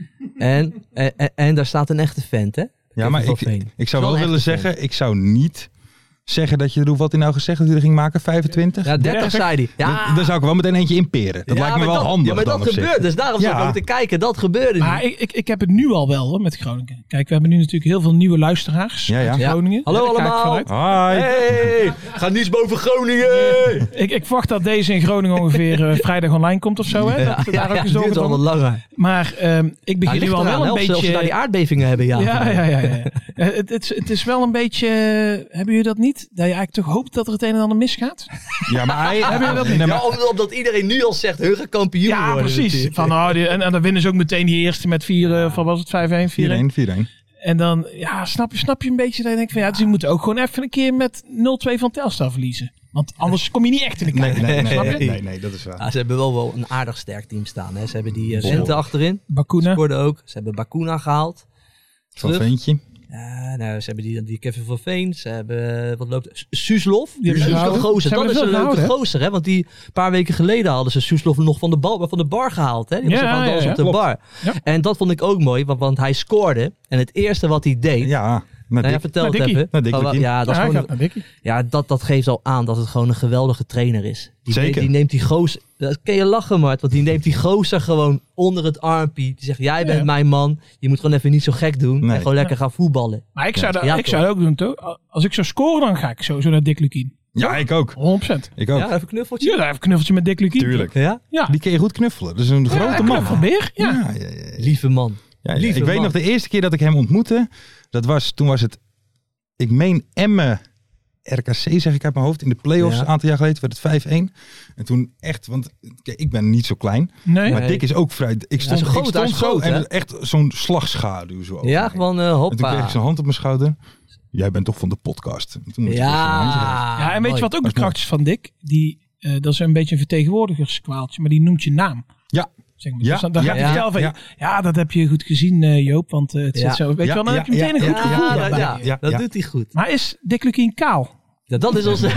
[SPEAKER 5] En daar staat een echte vent, hè?
[SPEAKER 7] Ja, maar
[SPEAKER 5] Kevin van Veen.
[SPEAKER 7] ik zou
[SPEAKER 5] Wel
[SPEAKER 7] wel
[SPEAKER 5] een
[SPEAKER 7] willen
[SPEAKER 5] echte
[SPEAKER 7] zeggen, ik zou niet zeggen dat je, wat had hij nou gezegd dat hij er ging maken? 25?
[SPEAKER 5] Ja, 30 zei hij. Ja,
[SPEAKER 7] Daar zou ik wel meteen eentje inperen. Dat lijkt me wel handig.
[SPEAKER 5] Ja, maar dat
[SPEAKER 7] dan op zich.
[SPEAKER 5] gebeurt. Dus daarom zat ik
[SPEAKER 7] Ja.
[SPEAKER 5] ook te kijken. Dat gebeurde
[SPEAKER 6] Maar
[SPEAKER 5] niet.
[SPEAKER 6] ik heb het nu al wel hoor, met Groningen. Kijk, we hebben nu natuurlijk heel veel nieuwe luisteraars
[SPEAKER 7] Ja, ja.
[SPEAKER 6] uit
[SPEAKER 5] Ja.
[SPEAKER 6] Groningen.
[SPEAKER 5] Hallo
[SPEAKER 6] Daar ga ik
[SPEAKER 5] allemaal.
[SPEAKER 6] vanuit.
[SPEAKER 7] Hi.
[SPEAKER 5] Hey, ga niets boven Groningen!
[SPEAKER 6] Ik verwacht dat deze in Groningen ongeveer vrijdag online komt of zo. Hè? Dat we daar ook eens
[SPEAKER 5] het duurt
[SPEAKER 6] over
[SPEAKER 5] al wat
[SPEAKER 6] doen.
[SPEAKER 5] langer.
[SPEAKER 6] Maar ik begin nu al wel een
[SPEAKER 5] Of ze
[SPEAKER 6] beetje...
[SPEAKER 5] daar die aardbevingen hebben, ja.
[SPEAKER 6] Ja. Het is wel een beetje... hebben jullie dat niet? Dat je eigenlijk toch hoopt dat er het een en ander misgaat?
[SPEAKER 7] Ja, maar hij...
[SPEAKER 6] Hebben jullie dat niet?
[SPEAKER 7] Nee, maar-
[SPEAKER 5] Ja, omdat iedereen nu al zegt, hun gaan kampioen
[SPEAKER 6] Ja,
[SPEAKER 5] worden.
[SPEAKER 6] precies. Van, en dan winnen ze ook meteen die eerste met 4... Van was het 5-1, 4-1?
[SPEAKER 7] 4-1.
[SPEAKER 6] En dan, ja, snap je een beetje dat je denkt van... Ja, dus je moet ook gewoon even een keer met 0-2 van Telstar verliezen. Want anders kom je niet echt in de kijk. Snap je?
[SPEAKER 7] Nee, dat is waar.
[SPEAKER 5] Ja, ze hebben wel een aardig sterk team staan. Hè. Ze hebben die Rente achterin.
[SPEAKER 6] Bakuna.
[SPEAKER 5] Scoorde ook. Ze hebben Bakuna gehaald.
[SPEAKER 7] Van
[SPEAKER 5] Terug.
[SPEAKER 7] Veentje.
[SPEAKER 5] Ja, nou, ze hebben die Kevin van Veen. Ze hebben, wat loopt Suslov.
[SPEAKER 6] Die hebben ze
[SPEAKER 5] Leuke
[SPEAKER 6] gehouden.
[SPEAKER 5] gozer.
[SPEAKER 6] Ze
[SPEAKER 5] Dat
[SPEAKER 6] hebben
[SPEAKER 5] is
[SPEAKER 6] er
[SPEAKER 5] een
[SPEAKER 6] veel
[SPEAKER 5] leuke
[SPEAKER 6] gehouden,
[SPEAKER 5] gozer, hè. Want die een paar weken geleden hadden ze Suslov nog van de bar gehaald. Hè. Die was
[SPEAKER 6] Ja,
[SPEAKER 5] van dans
[SPEAKER 6] ja,
[SPEAKER 5] op de
[SPEAKER 6] klopt.
[SPEAKER 5] bar.
[SPEAKER 6] Ja.
[SPEAKER 5] En dat vond ik ook mooi, want hij scoorde. En het eerste wat hij deed...
[SPEAKER 7] Ja,
[SPEAKER 5] Nou ja, vertel het
[SPEAKER 6] Dikkie.
[SPEAKER 5] even.
[SPEAKER 7] Naar Dick
[SPEAKER 5] Van,
[SPEAKER 7] Lukien.
[SPEAKER 5] ja, dat is
[SPEAKER 6] hij
[SPEAKER 5] gewoon
[SPEAKER 6] gaat naar Dikkie.
[SPEAKER 5] ja, dat geeft al aan dat het gewoon een geweldige trainer is.
[SPEAKER 7] Zeker.
[SPEAKER 5] Die neemt die gozer... Dat kun je lachen, Mart. Want die neemt die gozer gewoon onder het armpie. Die zegt, jij bent mijn man. Je moet gewoon even niet zo gek doen.
[SPEAKER 7] Nee.
[SPEAKER 5] En gewoon lekker gaan voetballen.
[SPEAKER 6] Maar ik zou
[SPEAKER 5] Ja,
[SPEAKER 6] dat zou ook doen, toch? Als ik zou scoren, dan ga ik sowieso naar Dick Lukien.
[SPEAKER 7] Ja, ik ook.
[SPEAKER 6] 100%.
[SPEAKER 7] Ik ook.
[SPEAKER 5] Ja, even een knuffeltje.
[SPEAKER 6] Ja, daar even een knuffeltje met Dick Lukien.
[SPEAKER 7] Tuurlijk.
[SPEAKER 5] Ja?
[SPEAKER 6] Ja.
[SPEAKER 7] Die kun je goed knuffelen. Dat is een grote
[SPEAKER 6] een
[SPEAKER 7] man.
[SPEAKER 6] knuffelbeer. Ja.
[SPEAKER 7] Ja.
[SPEAKER 5] Lieve man.
[SPEAKER 7] Ja,
[SPEAKER 5] Lieve
[SPEAKER 7] ik weet
[SPEAKER 5] man.
[SPEAKER 7] nog de eerste keer dat ik hem ontmoette. Toen was het, ik meen Emmen RKC, zeg ik uit mijn hoofd. In de play-offs,
[SPEAKER 5] Ja.
[SPEAKER 7] een aantal jaar geleden, werd het 5-1. En toen echt, want kijk, ik ben niet zo klein.
[SPEAKER 6] Nee.
[SPEAKER 7] Maar
[SPEAKER 5] Nee.
[SPEAKER 7] Dick is ook vrij. Ik stond,
[SPEAKER 5] is groot,
[SPEAKER 7] ik
[SPEAKER 5] hij
[SPEAKER 7] stond
[SPEAKER 5] is
[SPEAKER 7] zo
[SPEAKER 5] groot,
[SPEAKER 7] en
[SPEAKER 5] hè?
[SPEAKER 7] echt zo'n slagschaduw zo over
[SPEAKER 5] Ja,
[SPEAKER 7] mij.
[SPEAKER 5] gewoon
[SPEAKER 7] En toen kreeg
[SPEAKER 5] hoppa.
[SPEAKER 7] ik zijn hand op mijn schouder. Jij bent toch van de podcast? En toen moest ik even een handje geven.
[SPEAKER 5] Ja,
[SPEAKER 6] Ja, en weet je wat ook de
[SPEAKER 7] Dat is
[SPEAKER 6] kracht is van Dick? Dat is een beetje een vertegenwoordigerskwaaltje, maar die noemt je naam.
[SPEAKER 7] Ja.
[SPEAKER 6] Zeg maar.
[SPEAKER 7] Ja,
[SPEAKER 6] Dus dan gaat hij
[SPEAKER 7] ja,
[SPEAKER 6] vertellen van,
[SPEAKER 7] ja.
[SPEAKER 6] ja, dat heb je goed gezien, Joop, want het
[SPEAKER 5] Ja.
[SPEAKER 6] zit zo. Weet je wel, dan
[SPEAKER 7] Ja,
[SPEAKER 6] heb je meteen
[SPEAKER 7] ja,
[SPEAKER 6] een goed
[SPEAKER 7] ja,
[SPEAKER 6] gevoel
[SPEAKER 7] ja,
[SPEAKER 6] daarbij.
[SPEAKER 7] ja.
[SPEAKER 5] dat doet hij goed.
[SPEAKER 6] Maar is Dick Lukien kaal?
[SPEAKER 5] Ja, dat is onze...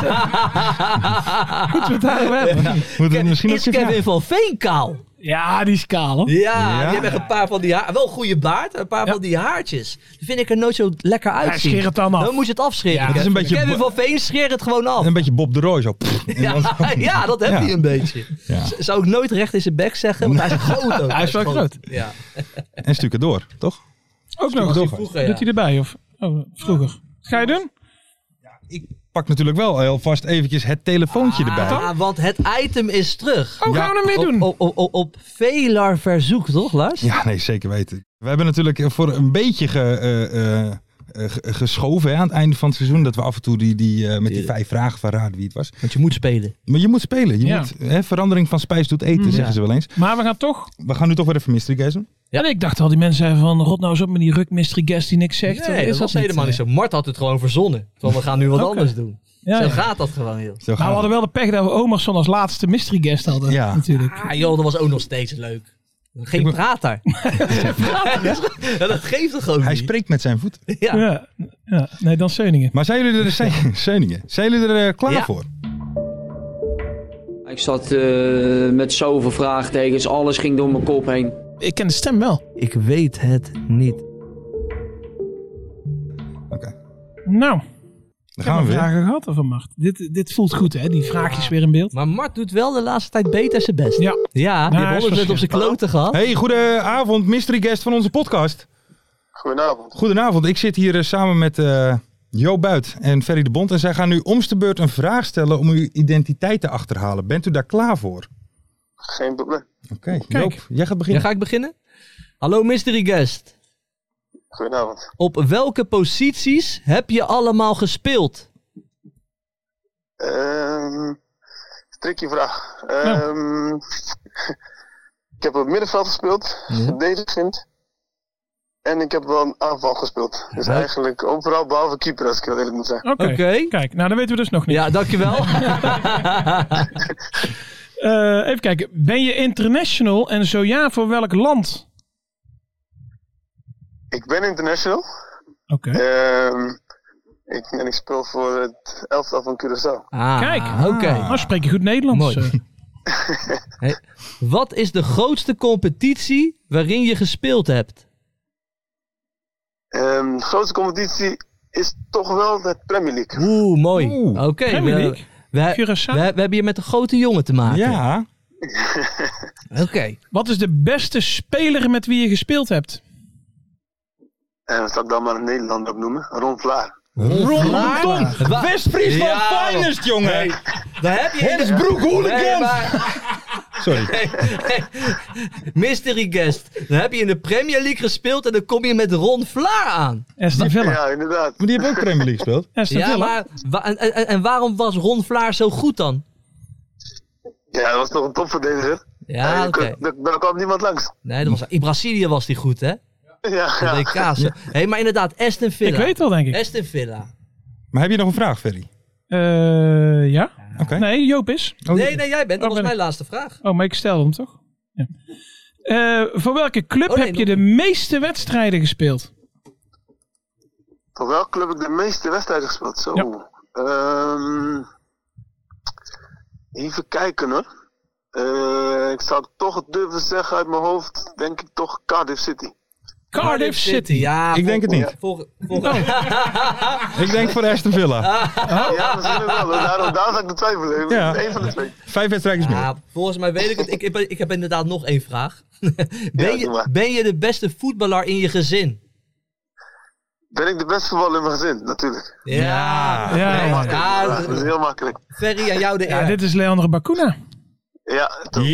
[SPEAKER 6] Goed, we het daarover hebben.
[SPEAKER 7] Moeten we misschien ook
[SPEAKER 5] Is
[SPEAKER 7] even-
[SPEAKER 5] Kevin van Veen kaal?
[SPEAKER 6] Ja, die is kaal, hoor.
[SPEAKER 5] Ja,
[SPEAKER 7] Ja.
[SPEAKER 5] die hebben een paar van die haar... Wel een goede baard, een paar van die haartjes. Die vind ik er nooit zo lekker uitzien.
[SPEAKER 6] scheer het dan af.
[SPEAKER 5] Dan moet je het afscheren.
[SPEAKER 6] Ja,
[SPEAKER 7] het is een beetje-
[SPEAKER 5] Kevin van Veen, scheer het gewoon af.
[SPEAKER 7] Een beetje Bob de Roy zo. En
[SPEAKER 5] Ja,
[SPEAKER 7] dan-
[SPEAKER 5] ja, dat heb
[SPEAKER 7] Ja.
[SPEAKER 5] hij een beetje.
[SPEAKER 7] Ja.
[SPEAKER 5] Zou ik nooit recht in zijn bek zeggen, want hij is groot ook.
[SPEAKER 6] Hij is wel groot.
[SPEAKER 5] Ja.
[SPEAKER 7] En stukken door, toch?
[SPEAKER 6] Ook nog.
[SPEAKER 7] door.
[SPEAKER 5] Vroeger, ja.
[SPEAKER 6] Doet hij erbij? Of vroeger? Ga je doen?
[SPEAKER 7] Ik pak natuurlijk wel alvast eventjes het telefoontje erbij.
[SPEAKER 5] Ah, want het item is terug.
[SPEAKER 6] Oh, gaan we hem weer doen?
[SPEAKER 5] Op veler verzoek, toch, Lars?
[SPEAKER 7] Ja, nee, zeker weten. We hebben natuurlijk voor een beetje geschoven hè, aan het einde van het seizoen. Dat we af en toe met die 5 vragen van raden wie het was.
[SPEAKER 5] Want je moet spelen.
[SPEAKER 7] Maar je moet spelen. Je
[SPEAKER 6] Ja.
[SPEAKER 7] moet, verandering van spijs doet eten, zeggen ze wel eens.
[SPEAKER 6] Maar we gaan toch...
[SPEAKER 7] We gaan nu toch weer even mystery guest doen.
[SPEAKER 5] Ja.
[SPEAKER 6] En ik dacht al, die mensen zeiden van, rot nou eens op met die ruk mystery guest die niks zegt.
[SPEAKER 5] Nee, dat was helemaal niet zo. Mart had het gewoon verzonnen. Van, we gaan nu wat anders doen.
[SPEAKER 6] Ja,
[SPEAKER 5] Zo
[SPEAKER 6] ja.
[SPEAKER 5] gaat dat gewoon heel.
[SPEAKER 7] Zo
[SPEAKER 6] Maar
[SPEAKER 7] gaan
[SPEAKER 6] we hadden wel de pech dat we Omerson als laatste mystery guest hadden.
[SPEAKER 7] Ja.
[SPEAKER 6] Natuurlijk.
[SPEAKER 5] Ah joh, dat was ook nog steeds leuk. Geen prater. Ja, dat geeft toch gewoon
[SPEAKER 7] Hij
[SPEAKER 5] niet?
[SPEAKER 7] spreekt met zijn voeten.
[SPEAKER 5] Ja.
[SPEAKER 6] Ja. Nee, dan Zeuningen.
[SPEAKER 7] Maar zijn jullie er, Zeuningen, zijn jullie er klaar
[SPEAKER 5] Ja.
[SPEAKER 7] voor?
[SPEAKER 8] Ik zat met zoveel vraagtekens, alles ging door mijn kop heen.
[SPEAKER 6] Ik ken de stem wel.
[SPEAKER 5] Ik weet het niet.
[SPEAKER 7] Oké,
[SPEAKER 6] Nou,
[SPEAKER 7] dan
[SPEAKER 6] ik heb
[SPEAKER 7] gaan we
[SPEAKER 6] een
[SPEAKER 7] weer.
[SPEAKER 6] vragen gehad over Mart. Dit voelt goed, hè? Die vraagjes weer in beeld.
[SPEAKER 5] Maar Mart doet wel de laatste tijd beter zijn best.
[SPEAKER 6] Ja.
[SPEAKER 5] Ja, die
[SPEAKER 6] hij
[SPEAKER 5] heeft
[SPEAKER 6] is
[SPEAKER 5] 100 op zijn kloten gehad.
[SPEAKER 7] Hey, goedenavond, mystery guest van onze podcast.
[SPEAKER 9] Goedenavond.
[SPEAKER 7] Goedenavond, ik zit hier samen met Jo Buit en Ferry de Bond. En zij gaan nu om's de beurt een vraag stellen om uw identiteit te achterhalen. Bent u daar klaar voor?
[SPEAKER 9] Geen probleem.
[SPEAKER 7] Oké, Joop, jij gaat beginnen.
[SPEAKER 5] Ja, ga ik beginnen? Hallo mystery guest.
[SPEAKER 9] Goedenavond.
[SPEAKER 5] Op welke posities heb je allemaal gespeeld?
[SPEAKER 9] Tricky vraag. Ik heb op het middenveld gespeeld, verdedigend. En ik heb wel een aanval gespeeld. Dus eigenlijk overal behalve keeper, als ik heel eerlijk moet zijn.
[SPEAKER 6] Oké. Kijk, nou dat weten we dus nog niet.
[SPEAKER 5] Ja, dankjewel.
[SPEAKER 6] Even kijken. Ben je international en zo ja, voor welk land?
[SPEAKER 9] Ik ben international.
[SPEAKER 6] Oké.
[SPEAKER 9] Ik speel voor het elftal van Curaçao.
[SPEAKER 6] Kijk, nou spreek je goed Nederlands.
[SPEAKER 5] Mooi. Hey, wat is de grootste competitie waarin je gespeeld hebt?
[SPEAKER 9] De grootste competitie is toch wel de Premier League.
[SPEAKER 5] Oeh, mooi. Oké.
[SPEAKER 6] Premier League.
[SPEAKER 5] We hebben hier met een grote jongen te maken.
[SPEAKER 7] Ja.
[SPEAKER 5] Oké.
[SPEAKER 6] Wat is de beste speler met wie je gespeeld hebt?
[SPEAKER 9] En zal ik dan maar een Nederlander op noemen? Ron Vlaar.
[SPEAKER 7] Ron West-Friesland finest, jongen.
[SPEAKER 5] Hey, daar heb je
[SPEAKER 7] Het is Broek Hooligans. Sorry.
[SPEAKER 5] Hey, mystery guest. Dan heb je in de Premier League gespeeld en dan kom je met Ron Vlaar aan.
[SPEAKER 6] Aston Villa.
[SPEAKER 9] Ja, inderdaad.
[SPEAKER 7] Maar die hebben ook Premier League gespeeld.
[SPEAKER 6] Aston Villa.
[SPEAKER 5] Maar en waarom was Ron Vlaar zo goed dan?
[SPEAKER 9] Ja, dat was toch een topverdediger.
[SPEAKER 5] Ja, oké.
[SPEAKER 9] Daar kwam niemand langs.
[SPEAKER 5] Nee, in Brazilië was die goed, hè?
[SPEAKER 9] Ja.
[SPEAKER 5] De WK's. Hey, maar inderdaad, Aston Villa.
[SPEAKER 6] Ik weet wel, denk ik.
[SPEAKER 5] Aston Villa.
[SPEAKER 7] Maar heb je nog een vraag, Ferry?
[SPEAKER 6] Ja.
[SPEAKER 7] Oké.
[SPEAKER 6] Nee, Joop is.
[SPEAKER 5] Nee, jij bent. Dat was mijn laatste vraag.
[SPEAKER 6] Oh, maar ik stelde hem toch? Ja. Voor welke club heb je de meeste wedstrijden gespeeld?
[SPEAKER 9] Voor welke club heb ik de meeste wedstrijden gespeeld? Zo.
[SPEAKER 6] Ja.
[SPEAKER 9] Even kijken hoor. Ik zou toch durven zeggen uit mijn hoofd, denk ik toch Cardiff City.
[SPEAKER 6] Cardiff City.
[SPEAKER 5] Ja,
[SPEAKER 7] Ik denk het niet. Ik denk voor Aston Villa.
[SPEAKER 9] Ja, misschien wel. Daarom zou ik de twijfelen.
[SPEAKER 7] Ja.
[SPEAKER 9] Eén van de twee.
[SPEAKER 7] 5 wedstrijden meer.
[SPEAKER 5] Ja, volgens mij weet ik het. Ik heb inderdaad nog één vraag.
[SPEAKER 9] doe maar.
[SPEAKER 5] Ben je de beste voetballer in je gezin?
[SPEAKER 9] Ben ik de beste voetballer in mijn gezin? Natuurlijk.
[SPEAKER 6] Ja.
[SPEAKER 9] Dat is heel makkelijk.
[SPEAKER 5] Ferry, aan jou de eer.
[SPEAKER 6] Ja, dit is Leandro Bacuna.
[SPEAKER 9] Ja, toch.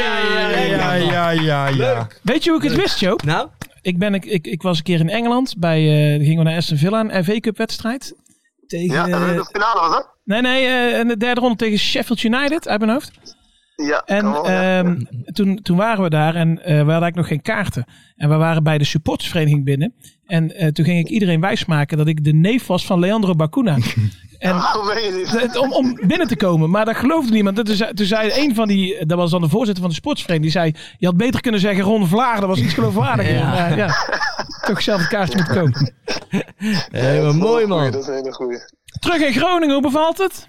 [SPEAKER 7] Ja.
[SPEAKER 6] Weet je hoe ik het wist, Joop?
[SPEAKER 5] Nou?
[SPEAKER 6] Ik was een keer in Engeland. Gingen we naar Aston Villa, een FA Cup wedstrijd. Tegen,
[SPEAKER 9] de finale was dat?
[SPEAKER 6] Nee, de derde ronde tegen Sheffield United, uit mijn hoofd.
[SPEAKER 9] Ja.
[SPEAKER 6] En toen waren we daar en we hadden eigenlijk nog geen kaarten. En we waren bij de supportersvereniging binnen. En toen ging ik iedereen wijsmaken dat ik de neef was van Leandro Bacuna. En
[SPEAKER 9] meen je niet?
[SPEAKER 6] om binnen te komen. Maar dat geloofde niemand. Toen zei een van die, dat was dan de voorzitter van de sportsvereniging, die zei, je had beter kunnen zeggen Ron Vlaar, dat was iets geloofwaardiger. Ja. Toch zelf het kaartje moeten kopen.
[SPEAKER 5] Maar mooi man.
[SPEAKER 9] Dat is een hele goeie.
[SPEAKER 6] Terug in Groningen, hoe bevalt het?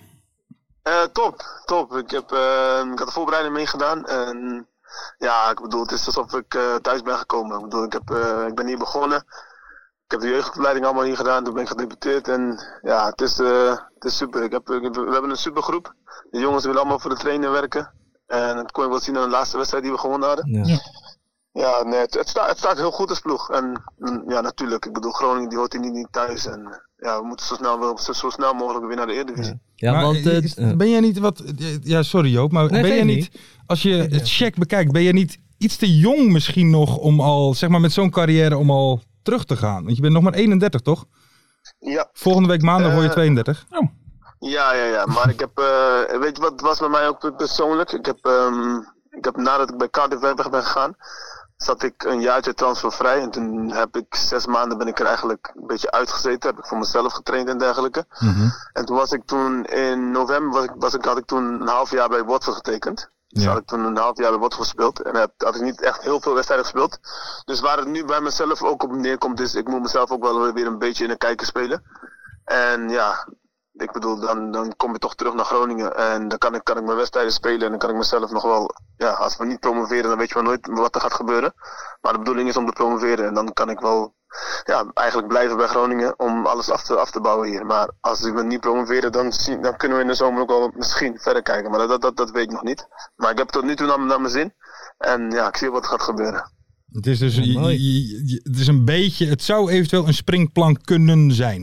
[SPEAKER 9] Top. Ik had de voorbereiding meegedaan. En ja, ik bedoel, het is alsof ik thuis ben gekomen. Ik bedoel, ik ben hier begonnen. Ik heb de jeugdopleiding allemaal hier gedaan. Toen ben ik gedebuteerd. En ja, het is super. We hebben een supergroep. De jongens willen allemaal voor de trainer werken. En dat kon je wel zien aan de laatste wedstrijd die we gewonnen hadden. Ja, nee, het staat heel goed als ploeg. En ja, natuurlijk. Ik bedoel, Groningen die hoort hier niet thuis. En ja, we moeten zo snel mogelijk weer naar de Eredivisie.
[SPEAKER 5] Ja,
[SPEAKER 7] maar
[SPEAKER 5] want
[SPEAKER 7] ben jij niet wat... Ja, sorry Joop, maar
[SPEAKER 5] Nee,
[SPEAKER 7] ben jij niet... Als je het check bekijkt, ben je niet iets te jong misschien nog om al, zeg maar met zo'n carrière, om al terug te gaan? Want je bent nog maar 31, toch?
[SPEAKER 9] Ja.
[SPEAKER 7] Volgende week maandag word je 32.
[SPEAKER 9] Ja. Maar ik heb... weet je wat het was bij mij ook persoonlijk? Ik heb nadat ik bij Cardiff weg ben gegaan, zat ik een jaartje transfervrij. En toen heb ik 6 maanden ben ik er eigenlijk een beetje uitgezeten. Heb ik voor mezelf getraind en dergelijke. En toen was ik in november had ik toen een half jaar bij Watford getekend. Dus had ik toen een half jaar bij Watford gespeeld. En had ik niet echt heel veel wedstrijden gespeeld. Dus waar het nu bij mezelf ook op neerkomt is, ik moet mezelf ook wel weer een beetje in de kijker spelen. En ja, ik bedoel, dan kom je toch terug naar Groningen. En dan kan ik mijn wedstrijden spelen. En dan kan ik mezelf nog wel, ja, als we niet promoveren, dan weet je wel nooit wat er gaat gebeuren. Maar de bedoeling is om te promoveren. En dan kan ik wel, ja, eigenlijk blijven bij Groningen om alles af te bouwen hier. Maar als we niet promoveren, dan kunnen we in de zomer ook wel misschien verder kijken. Maar dat weet ik nog niet. Maar ik heb tot nu toe naar mijn zin. En ja, ik zie wat er gaat gebeuren.
[SPEAKER 7] Het is dus het is een beetje, het zou eventueel een springplank kunnen zijn.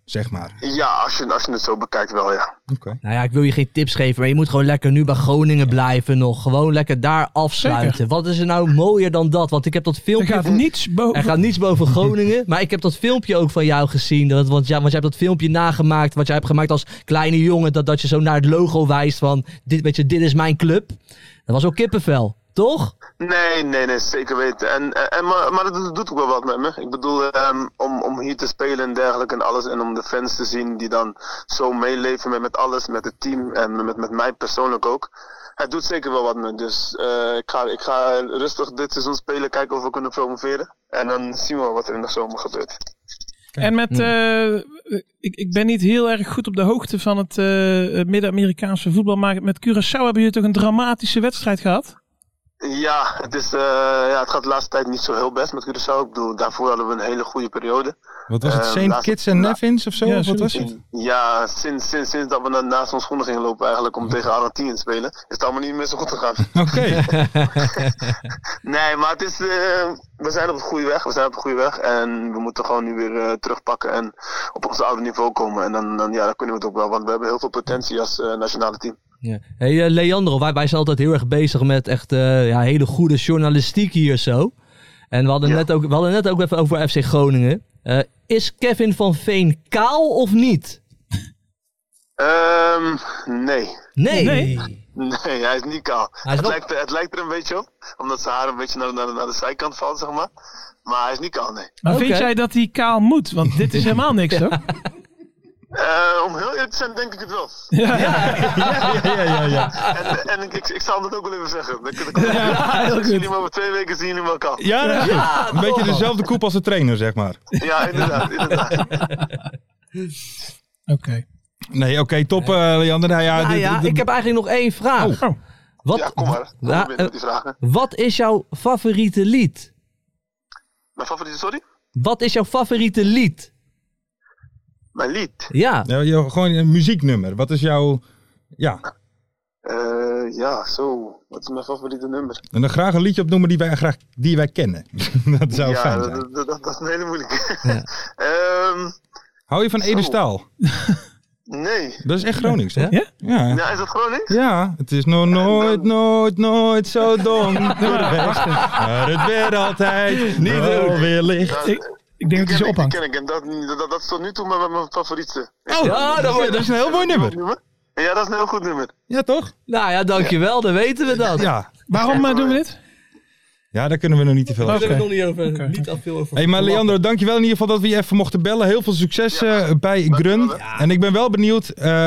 [SPEAKER 7] zeg maar.
[SPEAKER 9] Ja, als je het zo bekijkt wel, ja.
[SPEAKER 7] Oké.
[SPEAKER 5] Nou ja, ik wil je geen tips geven, maar je moet gewoon lekker nu bij Groningen blijven nog. Gewoon lekker daar afsluiten.
[SPEAKER 6] Zeker.
[SPEAKER 5] Wat is er nou mooier dan dat? Want ik heb dat
[SPEAKER 6] Er
[SPEAKER 5] filmpje...
[SPEAKER 6] gaat niets boven.
[SPEAKER 5] Er gaat niets boven Groningen, maar ik heb dat filmpje ook van jou gezien. Want jij hebt dat filmpje nagemaakt, wat jij hebt gemaakt als kleine jongen. Dat je zo naar het logo wijst van, dit is mijn club. Dat was ook kippenvel, toch?
[SPEAKER 9] Nee, zeker weten. Maar dat doet ook wel wat met me. Ik bedoel, om hier te spelen en dergelijke en alles. En om de fans te zien die dan zo meeleven met alles, met het team en met mij persoonlijk ook. Het doet zeker wel wat met me. Dus ik ga rustig dit seizoen spelen, kijken of we kunnen promoveren. En dan zien we wel wat er in de zomer gebeurt.
[SPEAKER 6] En met, ik ben niet heel erg goed op de hoogte van het Midden-Amerikaanse voetbal. Maar met Curaçao hebben jullie toch een dramatische wedstrijd gehad?
[SPEAKER 9] Ja, het gaat de laatste tijd niet zo heel best met Curaçao. Ik bedoel, daarvoor hadden we een hele goede periode.
[SPEAKER 7] Wat was het? St. Kitts en Nevis of zo?
[SPEAKER 6] Ja,
[SPEAKER 7] Wat was het?
[SPEAKER 9] Ja, sinds dat we naast ons schoenen gingen lopen eigenlijk om tegen Argentinië te spelen, is het allemaal niet meer zo goed gegaan.
[SPEAKER 7] Oké.
[SPEAKER 9] Nee, maar het is, we zijn op de goede weg. En we moeten gewoon nu weer terugpakken en op ons oude niveau komen. En dan kunnen we het ook wel, want we hebben heel veel potentie als nationale team.
[SPEAKER 5] Ja. Hey Leandro, wij zijn altijd heel erg bezig met echt hele goede journalistiek hier zo. En we hadden net ook even over FC Groningen. Is Kevin van Veen kaal of niet?
[SPEAKER 9] Nee.
[SPEAKER 5] Nee.
[SPEAKER 9] Nee, hij is niet kaal.
[SPEAKER 5] Het
[SPEAKER 9] lijkt er een beetje op, omdat zijn haar een beetje naar de zijkant valt, zeg maar. Maar hij is niet kaal, nee.
[SPEAKER 6] Maar vind jij dat hij kaal moet? Want dit is helemaal niks, hoor.
[SPEAKER 9] Om heel eerlijk te zijn, denk ik het wel.
[SPEAKER 6] Ja.
[SPEAKER 9] En ik zal dat ook wel even zeggen.
[SPEAKER 6] Heel
[SPEAKER 9] Als
[SPEAKER 6] goed.
[SPEAKER 9] jullie maar over 2 weken zien jullie hem wel kaal.
[SPEAKER 7] Ja, dat is goed. Een beetje dezelfde koep als de trainer, zeg maar.
[SPEAKER 9] Ja, inderdaad.
[SPEAKER 6] Oké.
[SPEAKER 7] Nee, oké, top, Leander. Nou ja,
[SPEAKER 5] ik heb eigenlijk nog 1 vraag.
[SPEAKER 6] Oh.
[SPEAKER 9] Ja, kom maar. Kom maar met die vragen.
[SPEAKER 5] Wat is jouw favoriete lied?
[SPEAKER 9] Mijn favoriete, sorry?
[SPEAKER 5] Wat is jouw favoriete lied?
[SPEAKER 9] Mijn lied?
[SPEAKER 5] Ja.
[SPEAKER 7] Gewoon een muzieknummer. Wat is jouw... Ja.
[SPEAKER 9] Wat is mijn favoriete nummer?
[SPEAKER 7] En dan graag een liedje opnoemen die wij kennen. Dat zou fijn zijn.
[SPEAKER 9] Dat is een hele moeilijke.
[SPEAKER 5] Ja.
[SPEAKER 7] Hou je van Ede Staal?
[SPEAKER 9] Nee.
[SPEAKER 7] Dat is echt Gronings, hè?
[SPEAKER 6] Ja?
[SPEAKER 9] Ja, is dat Gronings?
[SPEAKER 7] Ja, het is nog nooit zo donker geweest. Maar het werd altijd niet weer licht.
[SPEAKER 6] Ik denk dat hij ze ophangt.
[SPEAKER 9] Die ken ik. En dat is tot nu toe mijn favoriete.
[SPEAKER 7] Oh, ja, dat is een heel mooi nummer.
[SPEAKER 9] Ja, dat is een heel goed nummer.
[SPEAKER 7] Ja, toch?
[SPEAKER 5] Nou ja, dankjewel. Dan weten we dat.
[SPEAKER 7] Ja.
[SPEAKER 6] Waarom doen we dit?
[SPEAKER 7] Ja, daar kunnen we nog niet te veel over
[SPEAKER 5] Daar
[SPEAKER 7] zeggen.
[SPEAKER 5] hebben we nog niet over. Niet al veel over.
[SPEAKER 7] Hey, maar Leandro, dankjewel in ieder geval dat we je even mochten bellen. Heel veel succes bij Grun. En ik ben wel benieuwd,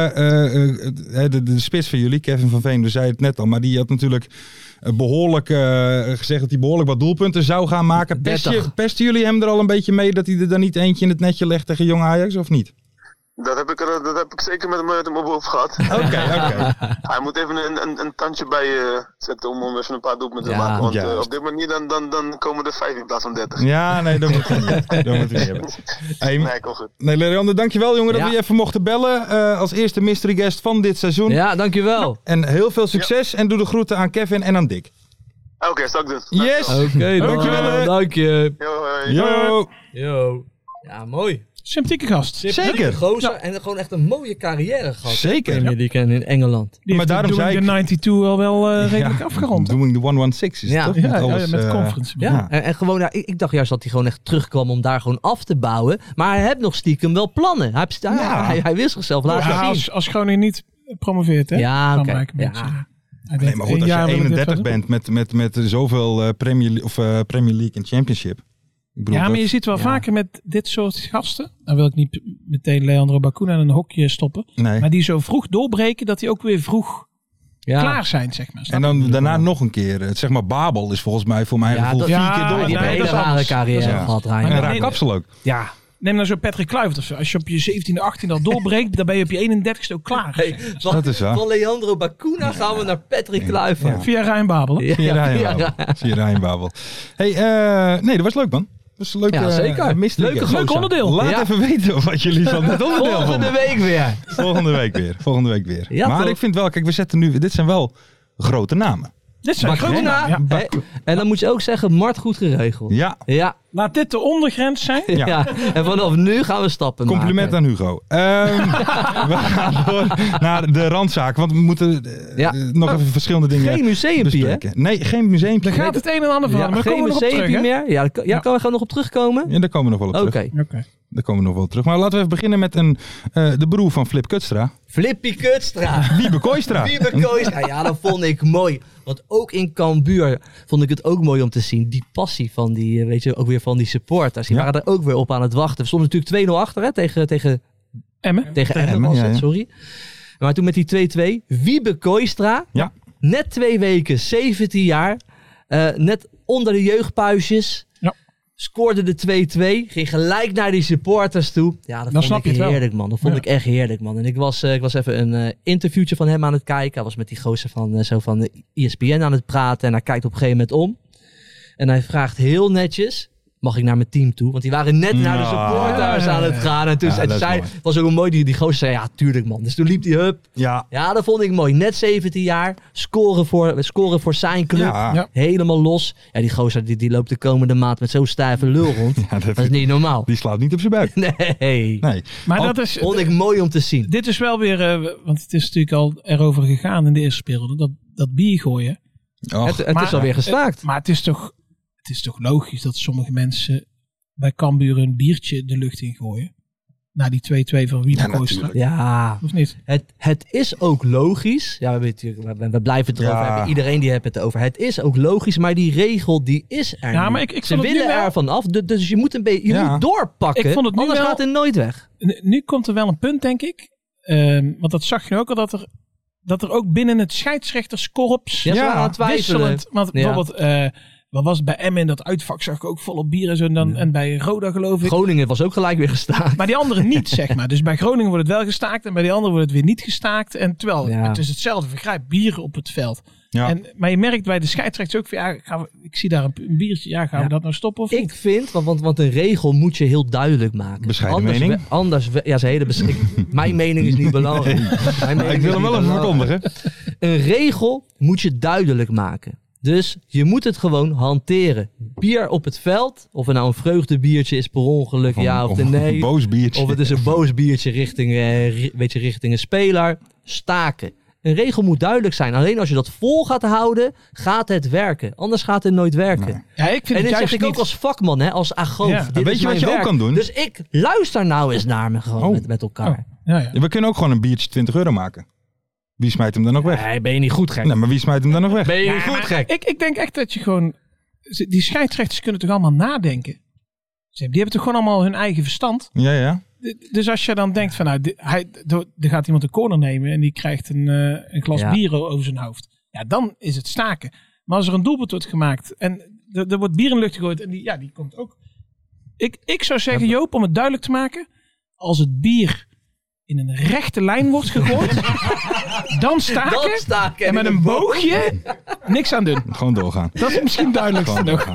[SPEAKER 7] de spits van jullie, Kevin van Veen, we zeiden het net al, maar die had natuurlijk behoorlijk gezegd dat hij behoorlijk wat doelpunten zou gaan maken. Pesten jullie hem er al een beetje mee dat hij er dan niet eentje in het netje legt tegen Jong Ajax, of niet?
[SPEAKER 9] Dat heb ik zeker met hem op hoofd gehad.
[SPEAKER 7] Oké.
[SPEAKER 9] Hij moet even een tandje bij zetten om even een paar doelpunten te
[SPEAKER 5] Ja,
[SPEAKER 9] maken. Want
[SPEAKER 7] juist.
[SPEAKER 9] op dit manier dan komen er 5 in plaats van 30.
[SPEAKER 7] Ja, nee, dat moet hij niet. Dat moet hij niet hebben. Hey,
[SPEAKER 9] Nee, kom goed.
[SPEAKER 7] nee, Leander, dankjewel jongen dat
[SPEAKER 5] Ja.
[SPEAKER 7] we je even mochten bellen. Als eerste mystery guest van dit seizoen.
[SPEAKER 5] Ja, dankjewel.
[SPEAKER 7] En heel veel succes en doe de groeten aan Kevin en aan Dick.
[SPEAKER 9] Oké, zal ik doen.
[SPEAKER 7] Yes!
[SPEAKER 5] Oké,
[SPEAKER 7] Dankjewel, hè.
[SPEAKER 5] dank je.
[SPEAKER 9] Yo,
[SPEAKER 7] Yo!
[SPEAKER 5] Ja, mooi.
[SPEAKER 6] Sympathieke gast.
[SPEAKER 7] Zeker.
[SPEAKER 5] Gozer en gewoon echt een mooie carrière gehad.
[SPEAKER 7] Zeker.
[SPEAKER 5] Premier League en in Engeland.
[SPEAKER 6] Die
[SPEAKER 7] Maar
[SPEAKER 6] heeft
[SPEAKER 7] daarom zei
[SPEAKER 6] de 92 al wel redelijk afgerond. hè?
[SPEAKER 7] Doing the 116 is
[SPEAKER 5] Ja.
[SPEAKER 7] toch
[SPEAKER 6] Ja,
[SPEAKER 7] niet alles...
[SPEAKER 6] met conference.
[SPEAKER 5] Ja, en gewoon, ik dacht juist dat hij gewoon echt terugkwam om daar gewoon af te bouwen. Maar hij heeft nog stiekem wel plannen. Hij wil zichzelf laten zien.
[SPEAKER 6] Als Groningen niet promoveert, hè?
[SPEAKER 5] Ja,
[SPEAKER 6] Dan
[SPEAKER 5] oké.
[SPEAKER 6] maak ik een beetje,
[SPEAKER 5] Ja.
[SPEAKER 6] hij
[SPEAKER 7] Nee,
[SPEAKER 6] denkt,
[SPEAKER 7] maar goed,
[SPEAKER 6] 1
[SPEAKER 7] als je
[SPEAKER 6] jaar wil ik dit
[SPEAKER 7] 31
[SPEAKER 6] wel doen.
[SPEAKER 7] bent met zoveel Premier League en Championship. Ik bedoel,
[SPEAKER 6] Ja, maar je
[SPEAKER 7] dat-
[SPEAKER 6] ziet wel vaker met dit soort gasten. Dan wil ik niet meteen Leandro Bacuna in een hokje stoppen.
[SPEAKER 7] Nee.
[SPEAKER 6] Maar die zo vroeg doorbreken dat die ook weer vroeg klaar zijn, zeg maar.
[SPEAKER 7] En dan daarna nog een keer. Zeg maar Babel is volgens mij voor mijn gevoel 4 keer door.
[SPEAKER 5] Die heeft een
[SPEAKER 6] nee,
[SPEAKER 5] hele
[SPEAKER 6] dat is
[SPEAKER 5] rare
[SPEAKER 6] anders.
[SPEAKER 5] carrière
[SPEAKER 6] Dat is anders.
[SPEAKER 5] gehad, Rijn.
[SPEAKER 7] En een
[SPEAKER 6] nee,
[SPEAKER 7] raar kapsel ook.
[SPEAKER 6] Ja, neem nou zo Patrick Kluivert of zo. Als je op je 17e, 18e al doorbreekt, dan ben je op je 31ste ook klaar.
[SPEAKER 5] Hey,
[SPEAKER 7] Dat is waar.
[SPEAKER 5] van Leandro Bacuna gaan we naar Patrick Kluivert.
[SPEAKER 7] Ja.
[SPEAKER 6] Via Rijn Babel. hè?
[SPEAKER 5] Ja,
[SPEAKER 7] Via Rijnbabel. Hey, nee, dat was leuk man. Dat is een leuke,
[SPEAKER 5] Ja, zeker.
[SPEAKER 7] mystery
[SPEAKER 5] Leuke
[SPEAKER 7] guest.
[SPEAKER 6] Leuk
[SPEAKER 5] gozer.
[SPEAKER 6] onderdeel.
[SPEAKER 7] Laat
[SPEAKER 5] Ja.
[SPEAKER 7] even weten wat jullie van dit onderdeel
[SPEAKER 5] Volgende
[SPEAKER 7] vonden.
[SPEAKER 5] week weer.
[SPEAKER 7] Volgende week weer.
[SPEAKER 5] Ja,
[SPEAKER 7] maar
[SPEAKER 5] toch?
[SPEAKER 7] ik vind wel, kijk, we zetten nu, dit zijn wel grote namen.
[SPEAKER 6] Dit zijn grote namen. Ja.
[SPEAKER 5] En dan moet je ook zeggen, Mart goed geregeld. Ja.
[SPEAKER 6] Laat dit de ondergrens zijn.
[SPEAKER 5] Ja. En vanaf nu gaan we stappen
[SPEAKER 7] Compliment
[SPEAKER 5] maken.
[SPEAKER 7] aan Hugo. We gaan door naar de randzaak. Want we moeten nog even verschillende dingen
[SPEAKER 5] Geen museumpje,
[SPEAKER 7] bespreken. Nee, geen museumpje.
[SPEAKER 6] Er gaat het een en ander van. Maar
[SPEAKER 5] geen museumpje meer. Ja, daar kan we nog op terugkomen.
[SPEAKER 7] Ja, daar komen we nog wel op terug.
[SPEAKER 6] Oké.
[SPEAKER 7] Daar komen we nog wel terug. Maar laten we even beginnen met de broer van Flip Kutstra.
[SPEAKER 5] Flippy Kutstra.
[SPEAKER 7] Wiebe Kooistra.
[SPEAKER 5] Ja, dat vond ik mooi. Want ook in Cambuur vond ik het ook mooi om te zien. Die passie van die, weet je, ook weer van die supporters. Die waren er ook weer op aan het wachten. We stonden natuurlijk 2-0 achter, hè, tegen
[SPEAKER 6] Emmen.
[SPEAKER 5] Tegen Emmen was het, sorry. Maar toen met die 2-2. Wiebe Kooistra.
[SPEAKER 7] Ja.
[SPEAKER 5] Net 2 weken, 17 jaar. Net onder de jeugdpuisjes.
[SPEAKER 6] Ja.
[SPEAKER 5] Scoorde de 2-2. Ging gelijk naar die supporters toe. Ja, dat vond ik heerlijk, man. Dat vond ik echt heerlijk, man. En ik was even een interviewtje van hem aan het kijken. Hij was met die gozer van de ESPN aan het praten. En hij kijkt op een gegeven moment om. En hij vraagt heel netjes... Mag ik naar mijn team toe? Want die waren net naar de supporters aan het gaan. En toen was ook mooi. Die gozer zei, ja, tuurlijk, man. Dus toen liep hij up. Ja, dat vond ik mooi. Net 17 jaar. Scoren voor zijn club. Ja. Helemaal los. Ja, die gozer die loopt de komende maand met zo'n stijve lul rond. Ja, dat is niet normaal.
[SPEAKER 7] Die slaat niet op zijn buik.
[SPEAKER 5] Nee.
[SPEAKER 6] Maar dat
[SPEAKER 5] vond ik mooi om te zien.
[SPEAKER 6] Dit is wel weer... want het is natuurlijk al erover gegaan in de eerste periode. Dat bier gooien.
[SPEAKER 5] Het is alweer gestaakt.
[SPEAKER 6] Maar het is toch logisch dat sommige mensen bij Cambuur een biertje de lucht in gooien. Na die 2-2 van Wiebe Kooistra.
[SPEAKER 5] Ja,
[SPEAKER 6] of niet?
[SPEAKER 5] Het is ook logisch. Ja, we blijven het erover hebben. Iedereen die heeft het over. Het is ook logisch, maar die regel die is er niet.
[SPEAKER 6] Maar
[SPEAKER 5] ze willen er vanaf. Dus je moet moet doorpakken.
[SPEAKER 6] Ik vond het
[SPEAKER 5] anders gaat het nooit weg.
[SPEAKER 6] Nu komt er wel een punt, denk ik. Want dat zag je ook al, dat er ook binnen het scheidsrechterskorps wisselend. Want bijvoorbeeld... wat was het bij Emmen in dat uitvak? Zag ik ook volop bier en zo. En bij Roda, geloof ik.
[SPEAKER 5] Groningen was ook gelijk weer gestaakt.
[SPEAKER 6] Maar die anderen niet, zeg maar. Dus bij Groningen wordt het wel gestaakt. En bij die anderen wordt het weer niet gestaakt. En terwijl het is hetzelfde vergrijp. Bier op het veld. Ja. Maar je merkt bij de scheidsrechters ook van... ik zie daar een biertje. Ja, gaan we dat nou stoppen of niet?
[SPEAKER 5] Ik vind, want een regel moet je heel duidelijk maken.
[SPEAKER 7] Bescheiden mening?
[SPEAKER 5] Mijn mening is niet belangrijk.
[SPEAKER 7] Ik wil hem wel even verkondigen.
[SPEAKER 5] Een regel moet je duidelijk maken. Dus je moet het gewoon hanteren. Bier op het veld, of het nou een vreugdebiertje is per ongeluk, of nee.
[SPEAKER 7] Een boos biertje.
[SPEAKER 5] Of het is een boos biertje richting een speler. Staken. Een regel moet duidelijk zijn. Alleen als je dat vol gaat houden, gaat het werken. Anders gaat het nooit werken. Nee.
[SPEAKER 6] Ja, ik vind
[SPEAKER 5] en dit zeg ik ook als vakman, als agoof.
[SPEAKER 7] Ja. Weet je wat je ook kan doen?
[SPEAKER 5] Dus ik luister nou eens naar me gewoon met elkaar.
[SPEAKER 7] Ja, we kunnen ook gewoon een biertje €20 maken. Wie smijt hem dan nog weg?
[SPEAKER 5] Nee, ben je niet goed gek?
[SPEAKER 7] Nee, maar wie smijt hem dan nog weg?
[SPEAKER 5] Ben je niet goed gek?
[SPEAKER 6] Ik denk echt dat je gewoon... Die scheidsrechters kunnen toch allemaal nadenken? Die hebben toch gewoon allemaal hun eigen verstand?
[SPEAKER 7] Ja.
[SPEAKER 6] Dus als je dan denkt van... er gaat iemand een corner nemen... en die krijgt een glas bier over zijn hoofd. Ja, dan is het staken. Maar als er een doelpunt wordt gemaakt... en er wordt bier in de lucht gegooid... en die komt ook... Ik zou zeggen, Joop, om het duidelijk te maken... als het bier... in een rechte lijn wordt gegooid... dan staken en met een boogje niks aan doen.
[SPEAKER 7] Gewoon doorgaan.
[SPEAKER 6] Dat is misschien duidelijk nog.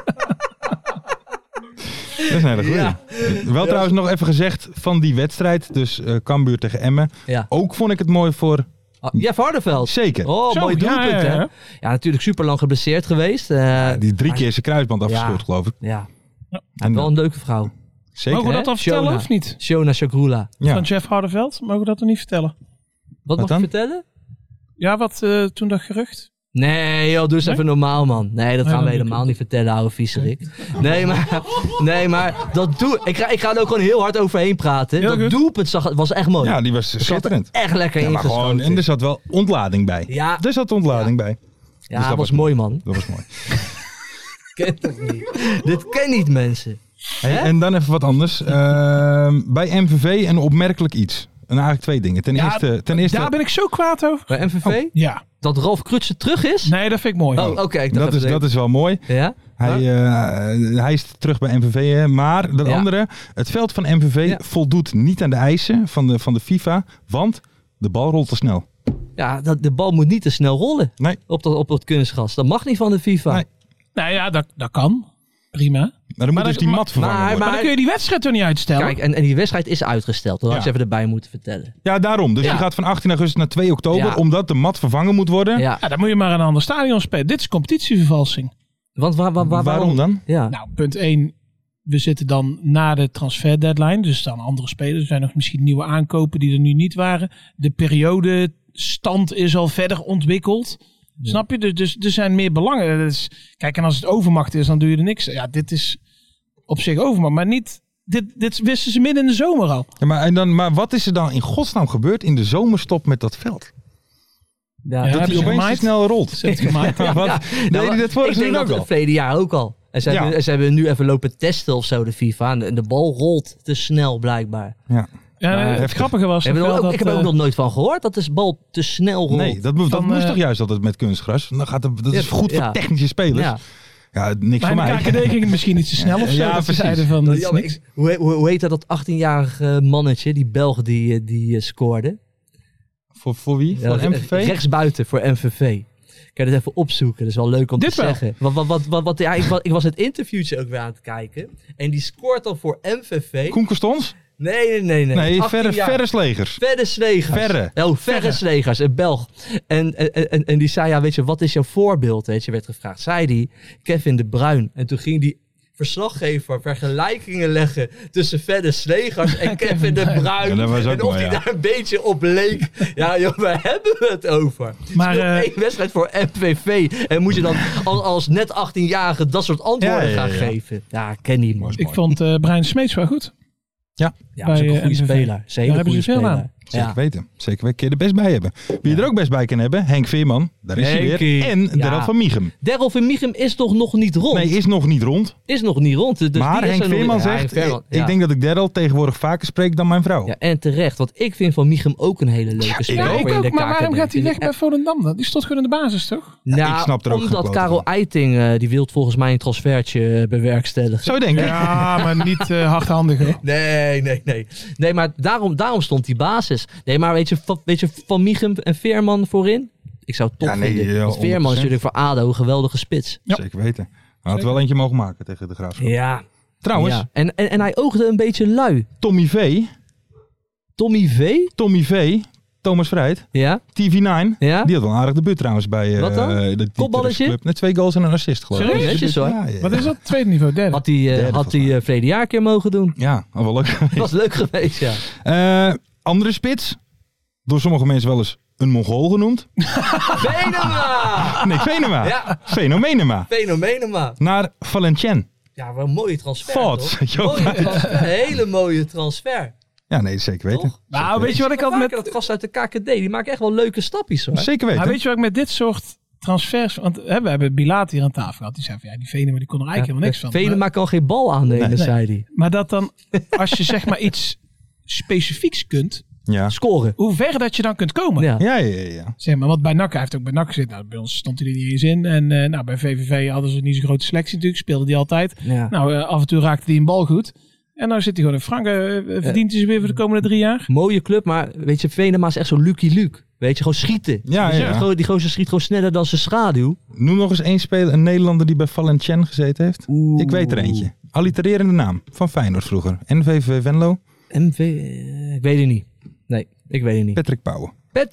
[SPEAKER 7] Dat is een hele goeie. Ja. Wel trouwens nog even gezegd van die wedstrijd. Dus Cambuur tegen Emmen. Ja. Ook vond ik het mooi voor...
[SPEAKER 5] Jeff Hardenveld.
[SPEAKER 7] Zeker.
[SPEAKER 5] Mooi doelpunt, hè? Ja, natuurlijk super lang geblesseerd geweest.
[SPEAKER 7] Die 3 keer zijn kruisband afgescheurd, geloof ik.
[SPEAKER 5] Ja. En wel een leuke vrouw.
[SPEAKER 6] Zeker. Mogen we dat al vertellen of niet?
[SPEAKER 5] Shona Shakrula.
[SPEAKER 6] Van Jeff Hardenveld. Mogen we dat er niet vertellen?
[SPEAKER 5] Wat mag je vertellen?
[SPEAKER 6] Ja, wat toen dat gerucht?
[SPEAKER 5] Nee joh, doe eens even normaal, man. Nee, dat gaan we helemaal niet vertellen, ouwe viezerik. Nee, maar dat ik ga er ook gewoon heel hard overheen praten. Ja, dat doelpunt was echt mooi.
[SPEAKER 7] Ja, die was schitterend.
[SPEAKER 5] Echt lekker ingeschoten.
[SPEAKER 7] En er zat wel ontlading bij.
[SPEAKER 5] Ja.
[SPEAKER 7] Er zat ontlading bij.
[SPEAKER 5] Ja, dus dat was mooi, man.
[SPEAKER 7] Dat was mooi.
[SPEAKER 5] Ken het niet. Dit ken niet, mensen.
[SPEAKER 7] En dan even wat anders. Bij MVV een opmerkelijk iets. En eigenlijk 2 dingen. Ten eerste...
[SPEAKER 6] Daar ben ik zo kwaad over.
[SPEAKER 5] Bij MVV?
[SPEAKER 6] Ja.
[SPEAKER 5] Dat Ralf Krutse terug is?
[SPEAKER 6] Nee, dat vind ik mooi.
[SPEAKER 5] Oké.
[SPEAKER 7] Dat is wel mooi.
[SPEAKER 5] Ja?
[SPEAKER 7] Hij is terug bij MVV. Hè? Maar dat andere, het veld van MVV voldoet niet aan de eisen van de FIFA. Want de bal rolt te snel.
[SPEAKER 5] Ja, de bal moet niet te snel rollen.
[SPEAKER 7] Nee.
[SPEAKER 5] Op dat kunstgras. Dat mag niet van de FIFA.
[SPEAKER 7] Nee.
[SPEAKER 6] Nou ja, dat kan. Prima.
[SPEAKER 7] Maar dan moet dus die mat vervangen worden.
[SPEAKER 6] Maar dan kun je die wedstrijd toch niet uitstellen?
[SPEAKER 5] Kijk, en die wedstrijd is uitgesteld. Dat had ik even erbij moeten vertellen.
[SPEAKER 7] Ja, daarom. Dus die gaat van 18 augustus naar 2 oktober. Omdat de mat vervangen moet worden.
[SPEAKER 5] Ja.
[SPEAKER 6] Dan moet je maar een ander stadion spelen. Dit is competitievervalsing.
[SPEAKER 5] Want waarom
[SPEAKER 7] dan?
[SPEAKER 5] Ja.
[SPEAKER 6] Nou, punt 1. We zitten dan na de transfer deadline. Dus er staan andere spelers. Er zijn nog misschien nieuwe aankopen die er nu niet waren. De periodestand is al verder ontwikkeld. Ja. Snap je? Dus er zijn meer belangen. Dus, kijk, en als het overmacht is, dan doe je er niks. Ja, dit is op zich overmacht. Maar niet... Dit wisten ze midden in de zomer al.
[SPEAKER 7] Ja, maar wat is er dan in godsnaam gebeurd in de zomerstop met dat veld?
[SPEAKER 5] Ja,
[SPEAKER 7] dat hij opeens snel rolt.
[SPEAKER 6] Deed
[SPEAKER 7] hij dat vorig seizoen ook al?
[SPEAKER 5] Het verleden jaar ook al. En ze hebben nu even lopen testen of zo, de FIFA. En de bal rolt te snel, blijkbaar.
[SPEAKER 7] Ja.
[SPEAKER 6] Het grappige was...
[SPEAKER 5] Ik heb er ook nog nooit van gehoord dat de bal te snel rolt.
[SPEAKER 7] Nee, dat moest toch juist altijd met kunstgras? Dat is goed voor technische spelers. Ja, niks voor mij.
[SPEAKER 6] Maar in de KKD ging het misschien iets te snel of zo.
[SPEAKER 7] Ja, precies.
[SPEAKER 5] Hoe heet dat 18-jarige mannetje, die Belg die scoorde?
[SPEAKER 7] Voor wie? Voor MVV?
[SPEAKER 5] Rechtsbuiten voor MVV. Kan je het even opzoeken? Dat is wel leuk om te zeggen. Ik was het interviewtje ook weer aan het kijken. En die scoort al voor MVV.
[SPEAKER 7] Koen Kostons?
[SPEAKER 5] Nee.
[SPEAKER 7] Verre Slegers.
[SPEAKER 5] Verre Slegers, een Belg. En die zei, weet je, wat is jouw voorbeeld? Weet je, werd gevraagd. Zei die, Kevin De Bruyne. En toen ging die verslaggever vergelijkingen leggen tussen Verre Slegers en Kevin De Bruyne. En of hij daar een beetje op leek. Ja, joh, waar hebben we het over? Maar één wedstrijd voor MVV. En moet je dan als net 18-jarige dat soort antwoorden gaan geven? Ja, ken die man.
[SPEAKER 6] Ik vond Brian Smeets wel goed.
[SPEAKER 7] Ja,
[SPEAKER 5] dat is ook een goede speler. Zeker een goede speler.
[SPEAKER 7] Zeker weten. Zeker een keer er best bij hebben. Wie er ook best bij kan hebben, Henk Veerman. Daar is hij weer. En Daryl van Michum.
[SPEAKER 5] Daryl van Michum is toch nog niet rond?
[SPEAKER 7] Nee, is nog niet rond.
[SPEAKER 5] Dus
[SPEAKER 7] maar Henk Veerman zegt, ik denk dat ik Daryl tegenwoordig vaker spreek dan mijn vrouw.
[SPEAKER 5] Ja, en terecht. Want ik vind van Michum ook een hele leuke speler.
[SPEAKER 6] Ja, ik ook. Maar waarom gaat hij weg bij Volendam dan? Die stond gewoon in de basis, toch?
[SPEAKER 5] Nou,
[SPEAKER 7] ik snap er ook
[SPEAKER 5] omdat Karel Eiting, die wil volgens mij een transfertje bewerkstelligen.
[SPEAKER 7] Zou je denken?
[SPEAKER 6] Ja, maar niet hardhandig hoor.
[SPEAKER 5] Nee, maar daarom stond die basis. Nee, maar weet je Van Michum en Veerman voorin? Ik zou het top vinden. Want Veerman is natuurlijk voor ADO een geweldige spits.
[SPEAKER 7] Ja. Zeker weten. Hij had wel eentje mogen maken tegen de Graafschap.
[SPEAKER 5] Ja.
[SPEAKER 7] Trouwens.
[SPEAKER 5] Ja. En hij oogde een beetje lui.
[SPEAKER 7] Tommy V. Thomas Vrijt.
[SPEAKER 5] Ja.
[SPEAKER 7] TV9. Ja? Die had wel een aardig debuut trouwens bij de
[SPEAKER 5] kopballetje.
[SPEAKER 7] Met 2 goals en een assist geloof ik.
[SPEAKER 5] Netjes hoor.
[SPEAKER 7] Ja.
[SPEAKER 6] Wat is dat? Tweede niveau, derde?
[SPEAKER 5] Had hij verleden jaar een keer mogen doen.
[SPEAKER 7] Ja, wel leuk geweest.
[SPEAKER 5] Dat was leuk geweest, ja.
[SPEAKER 7] Andere spits. Door sommige mensen wel eens een Mongool genoemd.
[SPEAKER 5] Venema!
[SPEAKER 7] Nee, Venema.
[SPEAKER 5] Ja.
[SPEAKER 7] Fenomenema. Naar Valenciennes.
[SPEAKER 5] Ja, wel een mooie transfer.
[SPEAKER 7] Thoughts.
[SPEAKER 5] Hele mooie transfer.
[SPEAKER 7] Ja, nee, zeker weten.
[SPEAKER 5] Toch?
[SPEAKER 6] Nou, weet je wat ik had met
[SPEAKER 5] dat gast uit de KKD, die maakt echt wel leuke stapjes hoor.
[SPEAKER 7] Zeker weten.
[SPEAKER 6] Maar weet je wat ik met dit soort transfers, want we hebben Bilaat hier aan tafel gehad. Die zei van die Venema die kon er eigenlijk helemaal niks van.
[SPEAKER 5] Venema kan geen bal aannemen, zei hij.
[SPEAKER 6] Maar dat dan, als je zeg maar iets specifieks kunt
[SPEAKER 5] scoren.
[SPEAKER 6] Hoe ver dat je dan kunt komen.
[SPEAKER 7] Ja.
[SPEAKER 6] Zeg maar, want bij NAC, hij heeft ook bij NAC gezeten. Nou, bij ons stond hij er niet eens in. En bij VVV hadden ze niet zo'n grote selectie natuurlijk. Speelde die altijd. Ja. Nou, af en toe raakte hij een bal goed. En nou zit hij gewoon in Frankrijk. Verdient hij ze weer voor de komende 3 jaar.
[SPEAKER 5] Mooie club, maar weet je, Venema is echt zo Lucky Luke. Weet je, gewoon schieten. Die gozer schiet gewoon sneller dan zijn schaduw.
[SPEAKER 7] Noem nog eens één speler, een Nederlander die bij Valenciennes gezeten heeft. Ik weet er eentje. Allitererende naam. Van Feyenoord vroeger. NVV Venlo.
[SPEAKER 5] Ik weet het niet. Nee, ik weet het niet.
[SPEAKER 7] Patrick Pauwen.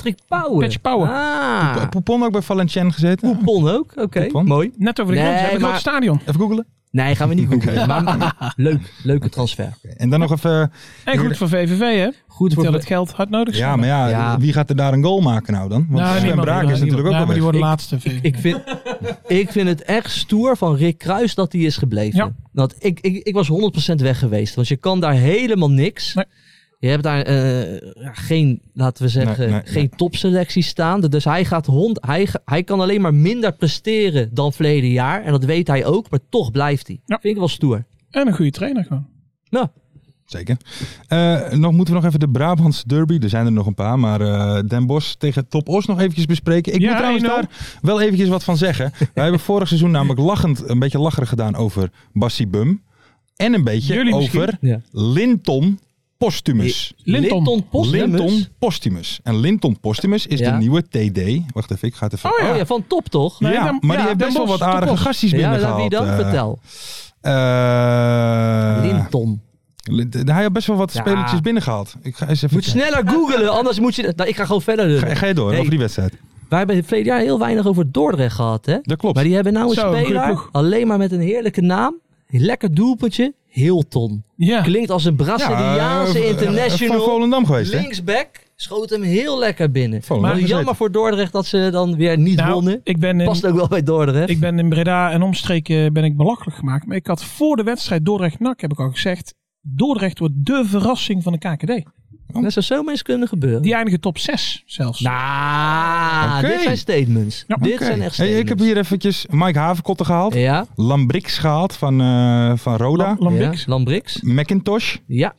[SPEAKER 5] Ah.
[SPEAKER 7] Poupon ook bij Valenciennes gezeten.
[SPEAKER 5] Poupon ook, oké. Mooi.
[SPEAKER 6] Net over de grens. Hebben we het stadion.
[SPEAKER 7] Even googelen.
[SPEAKER 5] Nee, gaan we niet googelen. Maar leuke transfer.
[SPEAKER 7] En dan nog even...
[SPEAKER 6] En goed voor VVV, hè?
[SPEAKER 5] Goed voor
[SPEAKER 6] het geld hard nodig.
[SPEAKER 7] Ja, maar wie gaat er daar een goal maken nou dan? Want Sven Braak is natuurlijk ook wel
[SPEAKER 6] maar die wordt de laatste.
[SPEAKER 5] Ik vind het echt stoer van Rick Kruijs dat hij is gebleven. Ja. Want ik was 100% weg geweest. Want je kan daar helemaal niks. Nee. Je hebt daar geen, laten we zeggen, geen topselectie staan. Dus hij kan alleen maar minder presteren dan verleden jaar. En dat weet hij ook, maar toch blijft hij. Ja. Vind ik wel stoer.
[SPEAKER 6] En een goede trainer gewoon.
[SPEAKER 5] Ja.
[SPEAKER 7] Zeker. Moeten we nog even de Brabantse derby. Er zijn er nog een paar. Maar Den Bosch tegen Top Os nog eventjes bespreken. Ik moet trouwens daar wel eventjes wat van zeggen. Wij hebben vorig seizoen namelijk een beetje lacherig gedaan over Bassi Bum. En een beetje over Linton Postumus.
[SPEAKER 5] Linton
[SPEAKER 7] Postumus. En Linton Postumus is de nieuwe TD. Wacht even, ik ga het even...
[SPEAKER 5] Oh ja, van Top toch?
[SPEAKER 7] Nee, maar die heeft best wel wat aardige gastjes binnengehaald.
[SPEAKER 5] Wie dan? Vertel. Linton.
[SPEAKER 7] Hij had best wel wat spelletjes binnengehaald. Ik ga eens even
[SPEAKER 5] Moet sneller googlen, anders moet je... Nou, ik ga gewoon verder.
[SPEAKER 7] Ga je door over die wedstrijd?
[SPEAKER 5] Wij hebben het verleden jaar heel weinig over Dordrecht gehad, hè?
[SPEAKER 7] Dat klopt.
[SPEAKER 5] Maar die hebben nou een
[SPEAKER 6] Zo,
[SPEAKER 5] speler, alleen maar met een heerlijke naam. Lekker doelpuntje, Hilton.
[SPEAKER 6] Ja.
[SPEAKER 5] Klinkt als een Braziliaanse international.
[SPEAKER 7] Van Volendam geweest, hè?
[SPEAKER 5] Linksback, schoot hem heel lekker binnen.
[SPEAKER 7] Volendam
[SPEAKER 5] Maar jammer voor Dordrecht dat ze dan weer niet wonnen. Past ook wel bij Dordrecht.
[SPEAKER 6] Ik ben in Breda en omstreken belachelijk gemaakt. Maar ik had voor de wedstrijd Dordrecht-NAC, heb ik al gezegd, Dordrecht wordt de verrassing van de KKD.
[SPEAKER 5] Dat zou zo eens kunnen gebeuren.
[SPEAKER 6] Die eindigen top 6 zelfs.
[SPEAKER 5] Dit zijn statements.
[SPEAKER 6] Ja,
[SPEAKER 5] Dit zijn echt statements.
[SPEAKER 7] Ik heb hier eventjes Mike Havenkotten gehaald.
[SPEAKER 5] Ja.
[SPEAKER 7] Lambrix gehaald van Roda.
[SPEAKER 5] Lambrix.
[SPEAKER 7] McIntosh.
[SPEAKER 5] Ja.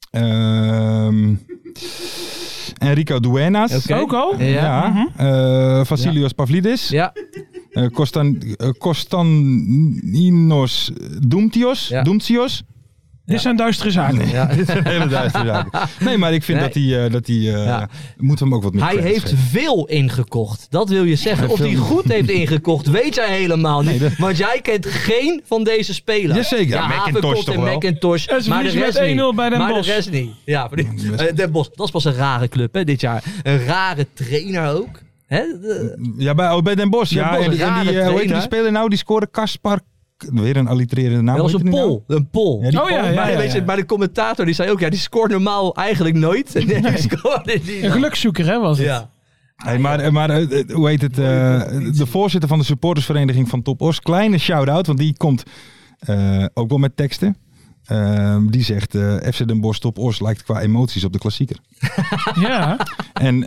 [SPEAKER 7] Enrico Duenas.
[SPEAKER 6] Ook al?
[SPEAKER 5] Ja.
[SPEAKER 7] Vasilios Pavlidis.
[SPEAKER 5] Ja.
[SPEAKER 7] Kostantinos Doumtios.
[SPEAKER 6] Dit zijn duistere zaken.
[SPEAKER 7] Ja, dit zijn hele duistere zaken. Nee, maar ik vind dat hij moet hem ook wat meer
[SPEAKER 5] Hij heeft veel ingekocht. Dat wil je zeggen. Of hij goed heeft ingekocht, weet jij helemaal niet.
[SPEAKER 7] Nee,
[SPEAKER 5] Want jij kent geen van deze spelers.
[SPEAKER 7] Jazeker.
[SPEAKER 5] Ja,
[SPEAKER 7] McIntosh toch wel.
[SPEAKER 5] McIntosh, maar de rest niet.
[SPEAKER 6] Bij Den Bosch.
[SPEAKER 5] De rest niet. Ja, Den Bosch. Dat is pas een rare club, hè, dit jaar. Een rare trainer ook. Hè?
[SPEAKER 7] Ja, bij Den Bosch. Ja, en die hoe heet die speler nou? Die scoorde Kaspar. Weer een allitererende naam.
[SPEAKER 5] Dat was een Pol. Een Pol.
[SPEAKER 7] Ja,
[SPEAKER 5] maar de commentator die zei ook, die scoort normaal eigenlijk nooit. En die scoorde die.
[SPEAKER 6] Een gelukzoeker, hè, was het?
[SPEAKER 5] Ja.
[SPEAKER 7] Hey, maar hoe heet het? De voorzitter van de supportersvereniging van Top Os. Kleine shout-out, want die komt ook wel met teksten. Die zegt, FC Den Bosch Top Os lijkt qua emoties op de klassieker.
[SPEAKER 6] Ja.
[SPEAKER 7] En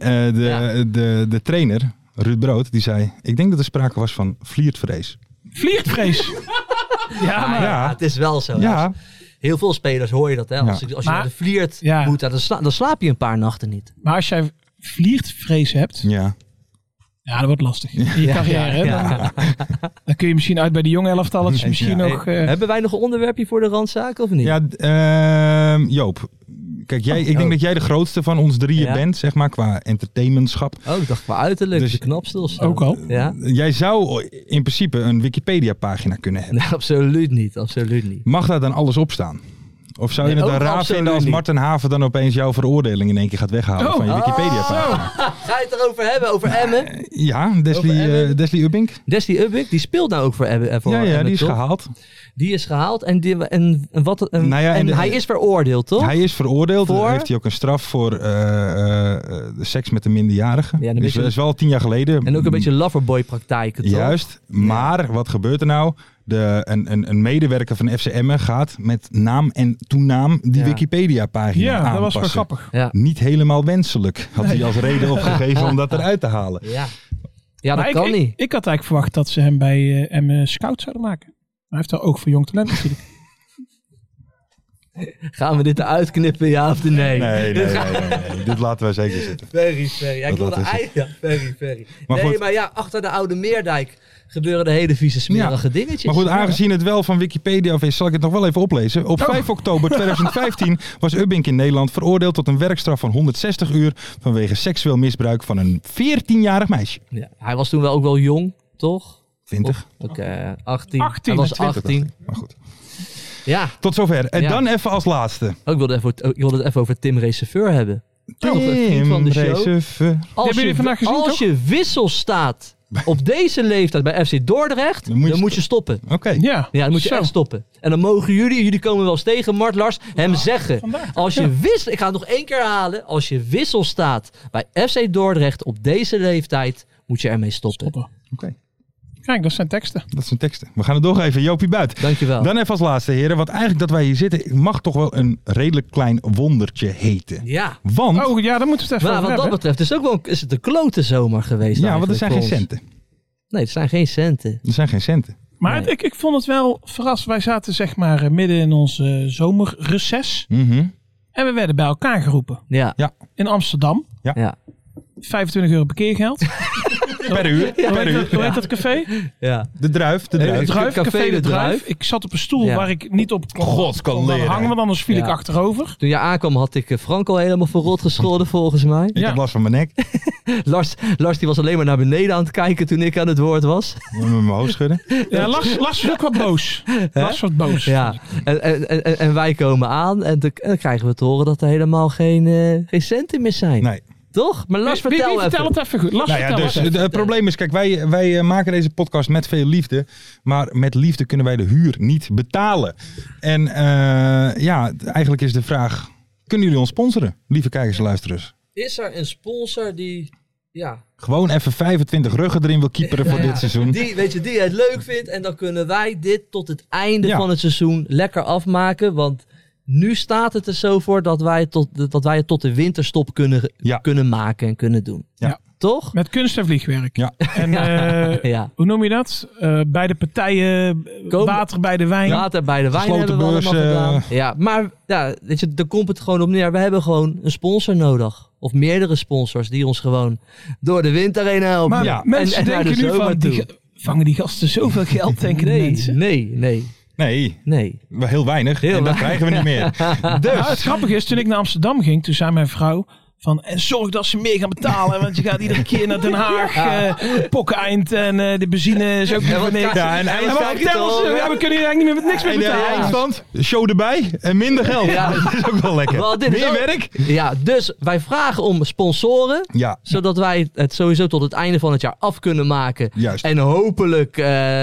[SPEAKER 7] de trainer, Ruud Brood, die zei, ik denk dat er sprake was van vliertvrees.
[SPEAKER 6] Vliertvrees?
[SPEAKER 5] Ja, het is wel zo.
[SPEAKER 7] Ja.
[SPEAKER 5] Heel veel spelers hoor je dat. Hè? Als je naar de vliert moet, dan slaap je een paar nachten niet.
[SPEAKER 6] Maar als jij vliertvrees hebt...
[SPEAKER 7] Ja,
[SPEAKER 6] dat wordt lastig. In je carrière.
[SPEAKER 5] Ja.
[SPEAKER 6] Dan kun je misschien uit bij de jonge elftalletjes misschien nog...
[SPEAKER 5] Hebben wij nog een onderwerpje voor de randzaken of niet?
[SPEAKER 7] Ja, Joop. Kijk, ik denk dat jij de grootste van ons drieën bent, zeg maar, qua entertainmentschap.
[SPEAKER 5] Oh, ik dacht qua uiterlijk, dus de knapste of zo.
[SPEAKER 6] Ook al.
[SPEAKER 5] Ja?
[SPEAKER 7] Jij zou in principe een Wikipedia-pagina kunnen hebben.
[SPEAKER 5] Nee, absoluut niet.
[SPEAKER 7] Mag daar dan alles op staan? Of zou je het dan raar vinden als Marten Haven dan opeens jouw veroordeling in één keer gaat weghalen van je Wikipedia-pagina?
[SPEAKER 5] Ga je het erover hebben? Over Emmen?
[SPEAKER 7] Ja, Desli Ubbink.
[SPEAKER 5] Desli Ubbink, die speelt nou ook voor Emmen.
[SPEAKER 7] Ja, die is gehaald.
[SPEAKER 5] Die is gehaald en hij is veroordeeld, toch?
[SPEAKER 7] Hij is veroordeeld. Dan heeft hij ook een straf voor seks met een minderjarige. Ja, dus dat is wel 10 jaar geleden.
[SPEAKER 5] En ook een beetje loverboy praktijken, toch?
[SPEAKER 7] Juist, maar wat gebeurt er nou? Een medewerker van FC Emmen gaat met naam en toenaam die Wikipedia-pagina aanpassen.
[SPEAKER 6] Ja, dat was wel grappig.
[SPEAKER 5] Ja.
[SPEAKER 7] Niet helemaal wenselijk, had hij als reden opgegeven om dat eruit te halen.
[SPEAKER 5] Ja, dat kan niet.
[SPEAKER 6] Ik had eigenlijk verwacht dat ze hem bij Emmen scout zouden maken. Hij heeft daar ook voor jong talent natuurlijk.
[SPEAKER 5] Gaan we dit eruit knippen, ja of nee?
[SPEAKER 7] Nee. Dit laten wij zeker zitten.
[SPEAKER 5] Very. Ja, ik wilde very. Maar achter de Oude Meerdijk gebeuren de hele vieze smerige dingetjes.
[SPEAKER 7] Maar goed, aangezien het wel van Wikipedia af is, zal ik het nog wel even oplezen. Op 5 oktober 2015 was Ubbink in Nederland veroordeeld tot een werkstraf van 160 uur vanwege seksueel misbruik van een 14-jarig meisje.
[SPEAKER 5] Ja, hij was toen wel ook wel jong, toch?
[SPEAKER 7] 20.
[SPEAKER 5] Oké, 18. Hij was 18.
[SPEAKER 7] Maar goed.
[SPEAKER 5] Ja.
[SPEAKER 7] Tot zover. En dan even als laatste.
[SPEAKER 5] Ik wilde het even over Tim Reserveur hebben. Tim van de show. Als je wissel staat op deze leeftijd bij FC Dordrecht, dan moet je stoppen.
[SPEAKER 7] Oké.
[SPEAKER 6] Ja,
[SPEAKER 5] dan moet je echt stoppen. En dan mogen jullie komen wel eens tegen, Mart Lars, hem zeggen. Als je ik ga het nog 1 keer herhalen. Als je wissel staat bij FC Dordrecht op deze leeftijd, moet je ermee stoppen.
[SPEAKER 7] Oké.
[SPEAKER 6] Kijk, dat zijn teksten.
[SPEAKER 7] We gaan het doorgeven. Joopie Buit.
[SPEAKER 5] Dankjewel.
[SPEAKER 7] Dan even als laatste, heren. Want eigenlijk dat wij hier zitten mag toch wel een redelijk klein wondertje heten.
[SPEAKER 5] Ja.
[SPEAKER 7] Want...
[SPEAKER 6] daar moeten we het even over
[SPEAKER 5] wat dat betreft is het een klote zomer geweest.
[SPEAKER 7] Ja, want er zijn geen centen.
[SPEAKER 5] Nee, er zijn geen centen.
[SPEAKER 6] Maar ik vond het wel verrassend. Wij zaten zeg maar midden in ons zomerreces.
[SPEAKER 7] Mm-hmm.
[SPEAKER 6] En we werden bij elkaar geroepen.
[SPEAKER 5] Ja.
[SPEAKER 6] In Amsterdam.
[SPEAKER 7] Ja.
[SPEAKER 6] 25 euro parkeergeld.
[SPEAKER 7] Per uur.
[SPEAKER 6] Hoe heet dat café?
[SPEAKER 5] Ja.
[SPEAKER 7] De Druif.
[SPEAKER 5] Café De Druif.
[SPEAKER 6] Ik zat op een stoel waar ik niet op kon
[SPEAKER 7] leren.
[SPEAKER 6] hangen, want anders viel ik achterover.
[SPEAKER 5] Toen je aankwam had ik Frank al helemaal verrot gescholden volgens mij.
[SPEAKER 7] Ik heb last van mijn nek.
[SPEAKER 5] Lars die was alleen maar naar beneden aan het kijken toen ik aan het woord was.
[SPEAKER 7] Met mijn hoofd schudden.
[SPEAKER 6] Ja, Lars was ook wat boos. Lars was boos.
[SPEAKER 5] Ja. En wij komen aan en dan krijgen we te horen dat er helemaal geen centen meer zijn.
[SPEAKER 7] Nee.
[SPEAKER 5] Toch? Maar Lars, vertel
[SPEAKER 6] het even goed. Lars,
[SPEAKER 7] het probleem is, kijk, wij maken deze podcast met veel liefde. Maar met liefde kunnen wij de huur niet betalen. En eigenlijk is de vraag, kunnen jullie ons sponsoren, lieve kijkers en luisteraars?
[SPEAKER 5] Is er een sponsor die... Ja.
[SPEAKER 7] Gewoon even 25 ruggen erin wil keeperen voor dit seizoen.
[SPEAKER 5] Die het leuk vindt. En dan kunnen wij dit tot het einde van het seizoen lekker afmaken. Want nu staat het er zo voor dat wij het tot de winterstop kunnen maken en kunnen doen.
[SPEAKER 6] Ja.
[SPEAKER 5] Toch?
[SPEAKER 6] Met kunst en vliegwerk.
[SPEAKER 7] Ja.
[SPEAKER 6] En hoe noem je dat? Beide partijen, water bij de wijn.
[SPEAKER 5] Water bij de wijn hebben we allemaal gedaan. Ja, maar weet je, daar komt het gewoon op neer. We hebben gewoon een sponsor nodig. Of meerdere sponsors die ons gewoon door de winter heen helpen.
[SPEAKER 6] Maar mensen denken nu van, vangen die gasten zoveel geld, denken de mensen?
[SPEAKER 5] Nee.
[SPEAKER 7] Heel weinig. En dat krijgen we niet meer.
[SPEAKER 6] Dus. Het grappige is, toen ik naar Amsterdam ging, toen zei mijn vrouw van, en zorg dat ze meer gaan betalen, want je gaat iedere keer naar Den Haag, Pokkeneind en de benzine is ook niet voor niks.
[SPEAKER 7] Ja, en
[SPEAKER 6] we kunnen hier eigenlijk niet meer met niks meer betalen.
[SPEAKER 7] En de eindstand, show erbij en minder geld. Ja. Dat is ook wel lekker. Meer werk.
[SPEAKER 5] Ja, dus wij vragen om sponsoren, zodat wij het sowieso tot het einde van het jaar af kunnen maken.
[SPEAKER 7] Juist.
[SPEAKER 5] En hopelijk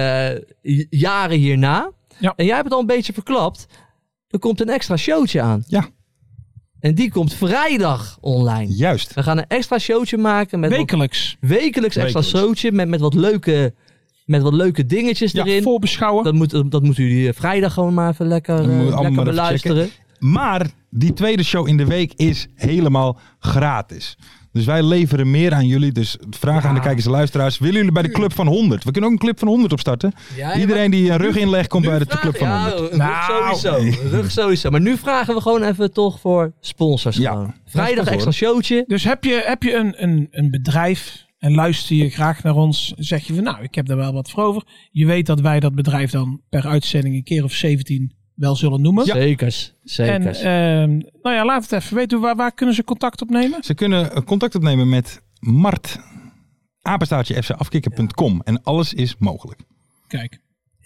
[SPEAKER 5] jaren hierna. Ja. En jij hebt het al een beetje verklapt. Er komt een extra showtje aan.
[SPEAKER 7] Ja.
[SPEAKER 5] En die komt vrijdag online.
[SPEAKER 7] Juist.
[SPEAKER 5] We gaan een extra showtje maken. Met
[SPEAKER 6] wekelijks
[SPEAKER 5] extra showtje. Met wat leuke dingetjes erin.
[SPEAKER 6] Voorbeschouwen.
[SPEAKER 5] Dat moeten jullie vrijdag gewoon maar even lekker beluisteren.
[SPEAKER 7] Maar die tweede show in de week is helemaal gratis. Dus wij leveren meer aan jullie. Dus vraag aan de kijkers en luisteraars. Willen jullie bij de Club van 100? We kunnen ook een Club van 100 opstarten. Ja, iedereen die een rug inlegt komt bij de Club van 100.
[SPEAKER 5] Rug sowieso. Maar nu vragen we gewoon even toch voor sponsors. Gewoon. Vrijdag extra showtje.
[SPEAKER 6] Dus heb je een bedrijf en luister je graag naar ons. Zeg je van nou, ik heb daar wel wat voor over. Je weet dat wij dat bedrijf dan per uitzending een keer of 17 wel zullen noemen.
[SPEAKER 5] Ja. Zekers.
[SPEAKER 6] En laat het even weten. Waar kunnen ze contact opnemen?
[SPEAKER 7] Ze kunnen contact opnemen met Mart, @fcafkikker.com. En alles is mogelijk.
[SPEAKER 6] Kijk.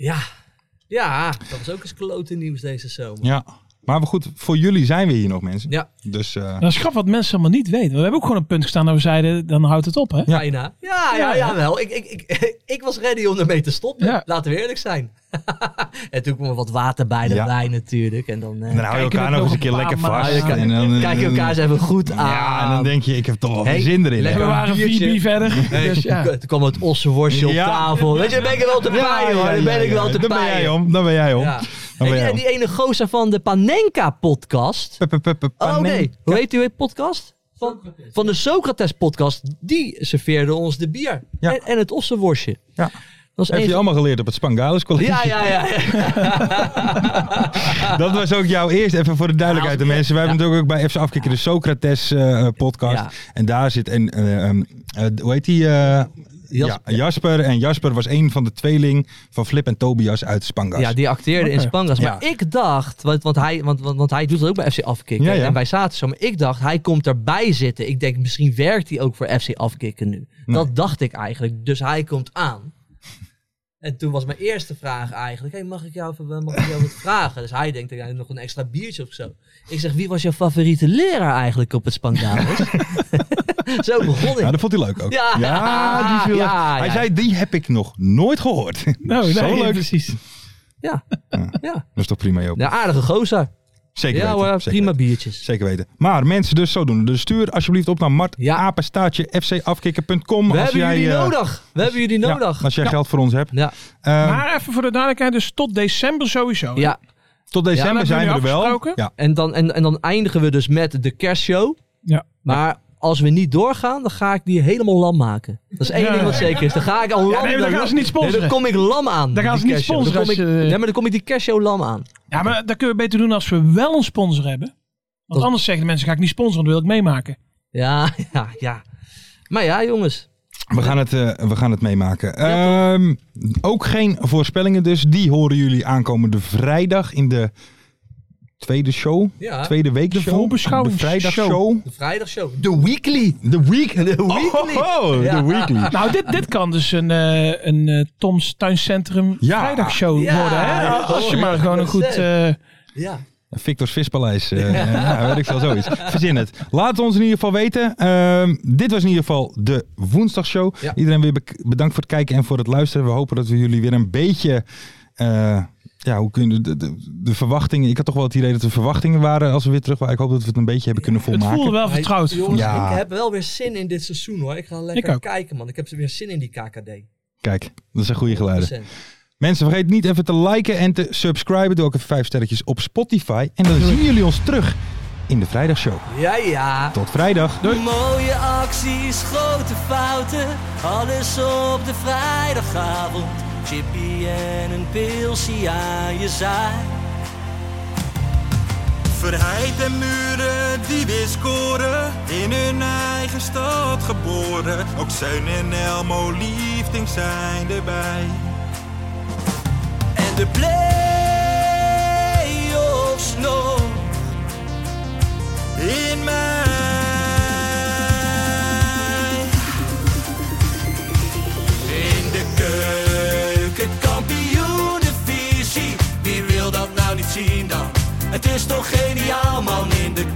[SPEAKER 5] Ja, dat is ook eens klote nieuws deze zomer.
[SPEAKER 7] Ja, maar goed, voor jullie zijn we hier nog, mensen.
[SPEAKER 5] Ja.
[SPEAKER 7] Dus,
[SPEAKER 6] dat is grappig wat mensen allemaal niet weten. We hebben ook gewoon een punt gestaan dat we zeiden, dan houdt het op, hè?
[SPEAKER 5] Ja. Bijna. Ja, wel. Ik was ready om ermee te stoppen. Ja. Laten we eerlijk zijn. En toen kwam er wat water bij de wijn natuurlijk. En dan
[SPEAKER 7] hou je elkaar nog eens een keer lekker vast.
[SPEAKER 5] Kijk je elkaar eens even goed aan.
[SPEAKER 7] Ja, en dan denk je, ik heb toch wel veel zin erin.
[SPEAKER 6] We waren 4 verder. Dus,
[SPEAKER 5] toen kwam het ossenworstje op tafel. Weet je, daar ben ik wel te bij, hoor. Daar ben ik wel te bij.
[SPEAKER 7] Dan ben jij om.
[SPEAKER 5] Ja. En die ene gozer van de Panenka-podcast. Nee. Hoe heet die podcast? Van de Socrates-podcast. Die serveerde ons de bier. Ja. En het ossenworstje.
[SPEAKER 7] Ja. Heb je allemaal geleerd op het Spangalis College?
[SPEAKER 5] Ja.
[SPEAKER 7] Dat was ook jouw eerste, even voor de duidelijkheid. De mensen. Wij hebben natuurlijk ook bij FC Afkikker de Socrates podcast. Ja. En daar zit hoe heet die? Jasper. En Jasper was een van de tweeling van Flip en Tobias uit Spangas.
[SPEAKER 5] Ja, die acteerde in Spangas. Maar ik dacht, want hij doet het ook bij FC Afkikken. Ja. En wij zaten zo. Maar ik dacht, hij komt erbij zitten. Ik denk, misschien werkt hij ook voor FC Afkikken nu. Nee. Dat dacht ik eigenlijk. Dus hij komt aan. En toen was mijn eerste vraag eigenlijk, mag ik jou wat vragen? Dus hij denkt, dan nog een extra biertje of zo. Ik zeg, wie was jouw favoriete leraar eigenlijk op het Spangalis? Zo begon ik.
[SPEAKER 7] Ja, dat vond hij leuk ook. Hij zei, die heb ik nog nooit gehoord. Zo leuk.
[SPEAKER 5] Precies. Ja.
[SPEAKER 7] Dat is toch prima, Joop?
[SPEAKER 5] Ja, aardige gozer.
[SPEAKER 7] Zeker weten.
[SPEAKER 5] Hoor, prima biertjes.
[SPEAKER 7] Zeker weten. Maar mensen dus zo doen. Dus stuur alsjeblieft op naar mart@fcafkikker.com.
[SPEAKER 5] We hebben jullie nodig.
[SPEAKER 7] Als jij geld voor ons hebt.
[SPEAKER 6] Ja. Maar even voor de duidelijkheid, dus tot december sowieso.
[SPEAKER 5] Ja.
[SPEAKER 7] Tot december zijn we er wel.
[SPEAKER 5] Ja. En dan eindigen we dus met de kerstshow.
[SPEAKER 6] Ja.
[SPEAKER 5] Maar als we niet doorgaan, dan ga ik die helemaal lam maken. Dat is één ding wat zeker is. Dan ga ik al lam.
[SPEAKER 6] Dan gaan ze niet sponsoren.
[SPEAKER 5] Dan kom ik lam aan.
[SPEAKER 6] Dan gaan ze niet sponsoren.
[SPEAKER 5] Maar dan kom ik die kerstshow lam aan.
[SPEAKER 6] Ja, maar dat kunnen we beter doen als we wel een sponsor hebben. Want anders zeggen de mensen, ga ik niet sponsoren, dan wil ik meemaken.
[SPEAKER 5] Ja. Maar ja, jongens.
[SPEAKER 7] We gaan het meemaken. Ook geen voorspellingen dus. Die horen jullie aankomende vrijdag in de tweede show.
[SPEAKER 5] Ja.
[SPEAKER 7] Tweede week
[SPEAKER 6] De voorbeschouwingsshow.
[SPEAKER 7] De vrijdagshow.
[SPEAKER 5] De vrijdagshow. De weekly. De weekly.
[SPEAKER 7] De weekly.
[SPEAKER 6] Nou, dit kan dus een Toms Tuincentrum vrijdagshow worden. Hè? Als je maar gewoon een goed...
[SPEAKER 7] Victor's Vispaleis. Weet ik veel, zoiets. Verzin het. Laat ons in ieder geval weten. Dit was in ieder geval de woensdagshow. Ja. Iedereen weer bedankt voor het kijken en voor het luisteren. We hopen dat we jullie weer een beetje... hoe kunnen de verwachtingen... Ik had toch wel het idee dat er verwachtingen waren als we weer terug waren. Ik hoop dat we het een beetje hebben kunnen volmaken.
[SPEAKER 6] Het voelde wel vertrouwd.
[SPEAKER 5] Jongens, ik heb wel weer zin in dit seizoen hoor. Ik ga lekker kijken man. Ik heb weer zin in die KKD.
[SPEAKER 7] Kijk, dat zijn goede geluiden. 100%. Mensen, vergeet niet even te liken en te subscriben. Doe ook even 5 sterretjes op Spotify. En dan zien jullie ons terug in de vrijdagshow.
[SPEAKER 5] Ja.
[SPEAKER 7] Tot vrijdag. Doei.
[SPEAKER 3] Mooie acties, grote fouten. Alles op de vrijdagavond. Chippy en een pilsie aan je zaai.
[SPEAKER 4] Verheid en Muren die weer scoren, in hun eigen stad geboren. Ook Zeun en Elmo liefding zijn erbij.
[SPEAKER 3] En de play-offs nog
[SPEAKER 4] in mei.
[SPEAKER 3] In de keukenkampioenenvisie, wie wil dat nou niet zien dan? Het is toch geniaal man, in de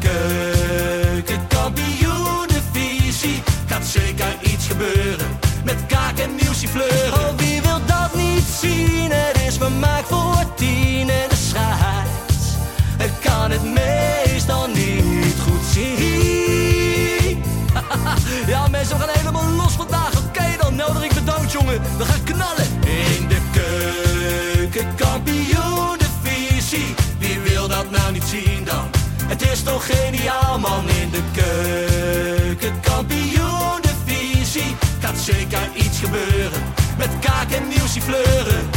[SPEAKER 3] keukenkampioenenvisie gaat zeker iets gebeuren met kaak en nieuwsie fleuren. Oh, wie wil dat niet zien? Het is vermaakt voor 10 en de scheids. Ik kan het meestal niet goed zien. Ja mensen, we gaan helemaal los vandaag. Oké, dan nodig ik bedankt jongen. We gaan knallen. In de keukenkampioenenvisie, wie wil dat nou niet zien dan? Het is toch geniaal man, in de keukenkampioenenvisie gaat zeker iets gebeuren met kaak en nieuwsie fleuren.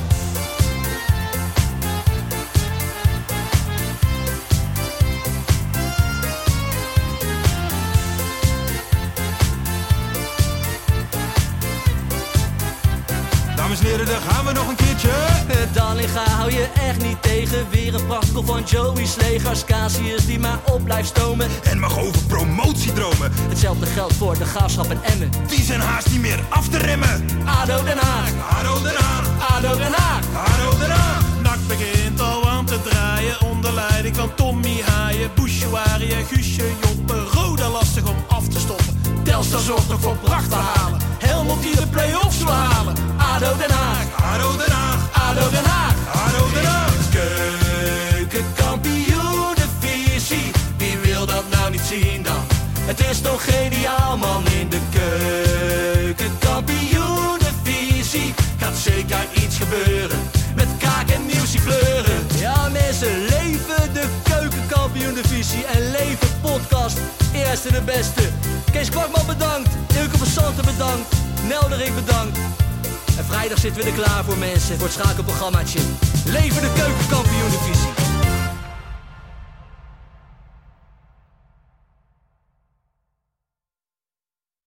[SPEAKER 4] Dames en heren, daar gaan we nog een keertje.
[SPEAKER 3] Dallinga hou je echt niet tegen. Weer een prachtkel van Joey's legers. Casius die maar op blijft stomen
[SPEAKER 4] en mag over promotiedromen.
[SPEAKER 3] Hetzelfde geldt voor de Graafschap en Emmen.
[SPEAKER 4] Die zijn haast niet meer af te remmen.
[SPEAKER 3] ADO Den Haag,
[SPEAKER 4] ADO Den Haag,
[SPEAKER 3] ADO Den Haag,
[SPEAKER 4] ADO Den Haag.
[SPEAKER 10] NAC begint al aan te draaien onder leiding van Tommy Haaien, Bouchouari en Guusje Joppen. Roda lastig om af te stoppen. Telstar zorgt nog voor pracht te halen. Helmond die de play-offs wil halen.
[SPEAKER 3] ADO Den Haag,
[SPEAKER 4] ADO Den Haag,
[SPEAKER 3] ADO Den Haag,
[SPEAKER 4] ADO Den Haag.
[SPEAKER 3] Keukenkampioenenvisie, wie wil dat nou niet zien dan? Het is toch geniaal man, in de keukenkampioenenvisie gaat zeker iets gebeuren met kaak en nieuwsie fleuren. Ja mensen, leven de keukenkampioenenvisie en leven podcast. Eerste de beste. Kees Kwakman bedankt, Ilke van Santen bedankt, Nelderik bedankt. En vrijdag zitten we er klaar voor mensen, voor het schakelprogrammaatje. Leven de keukenkampioenenvisie.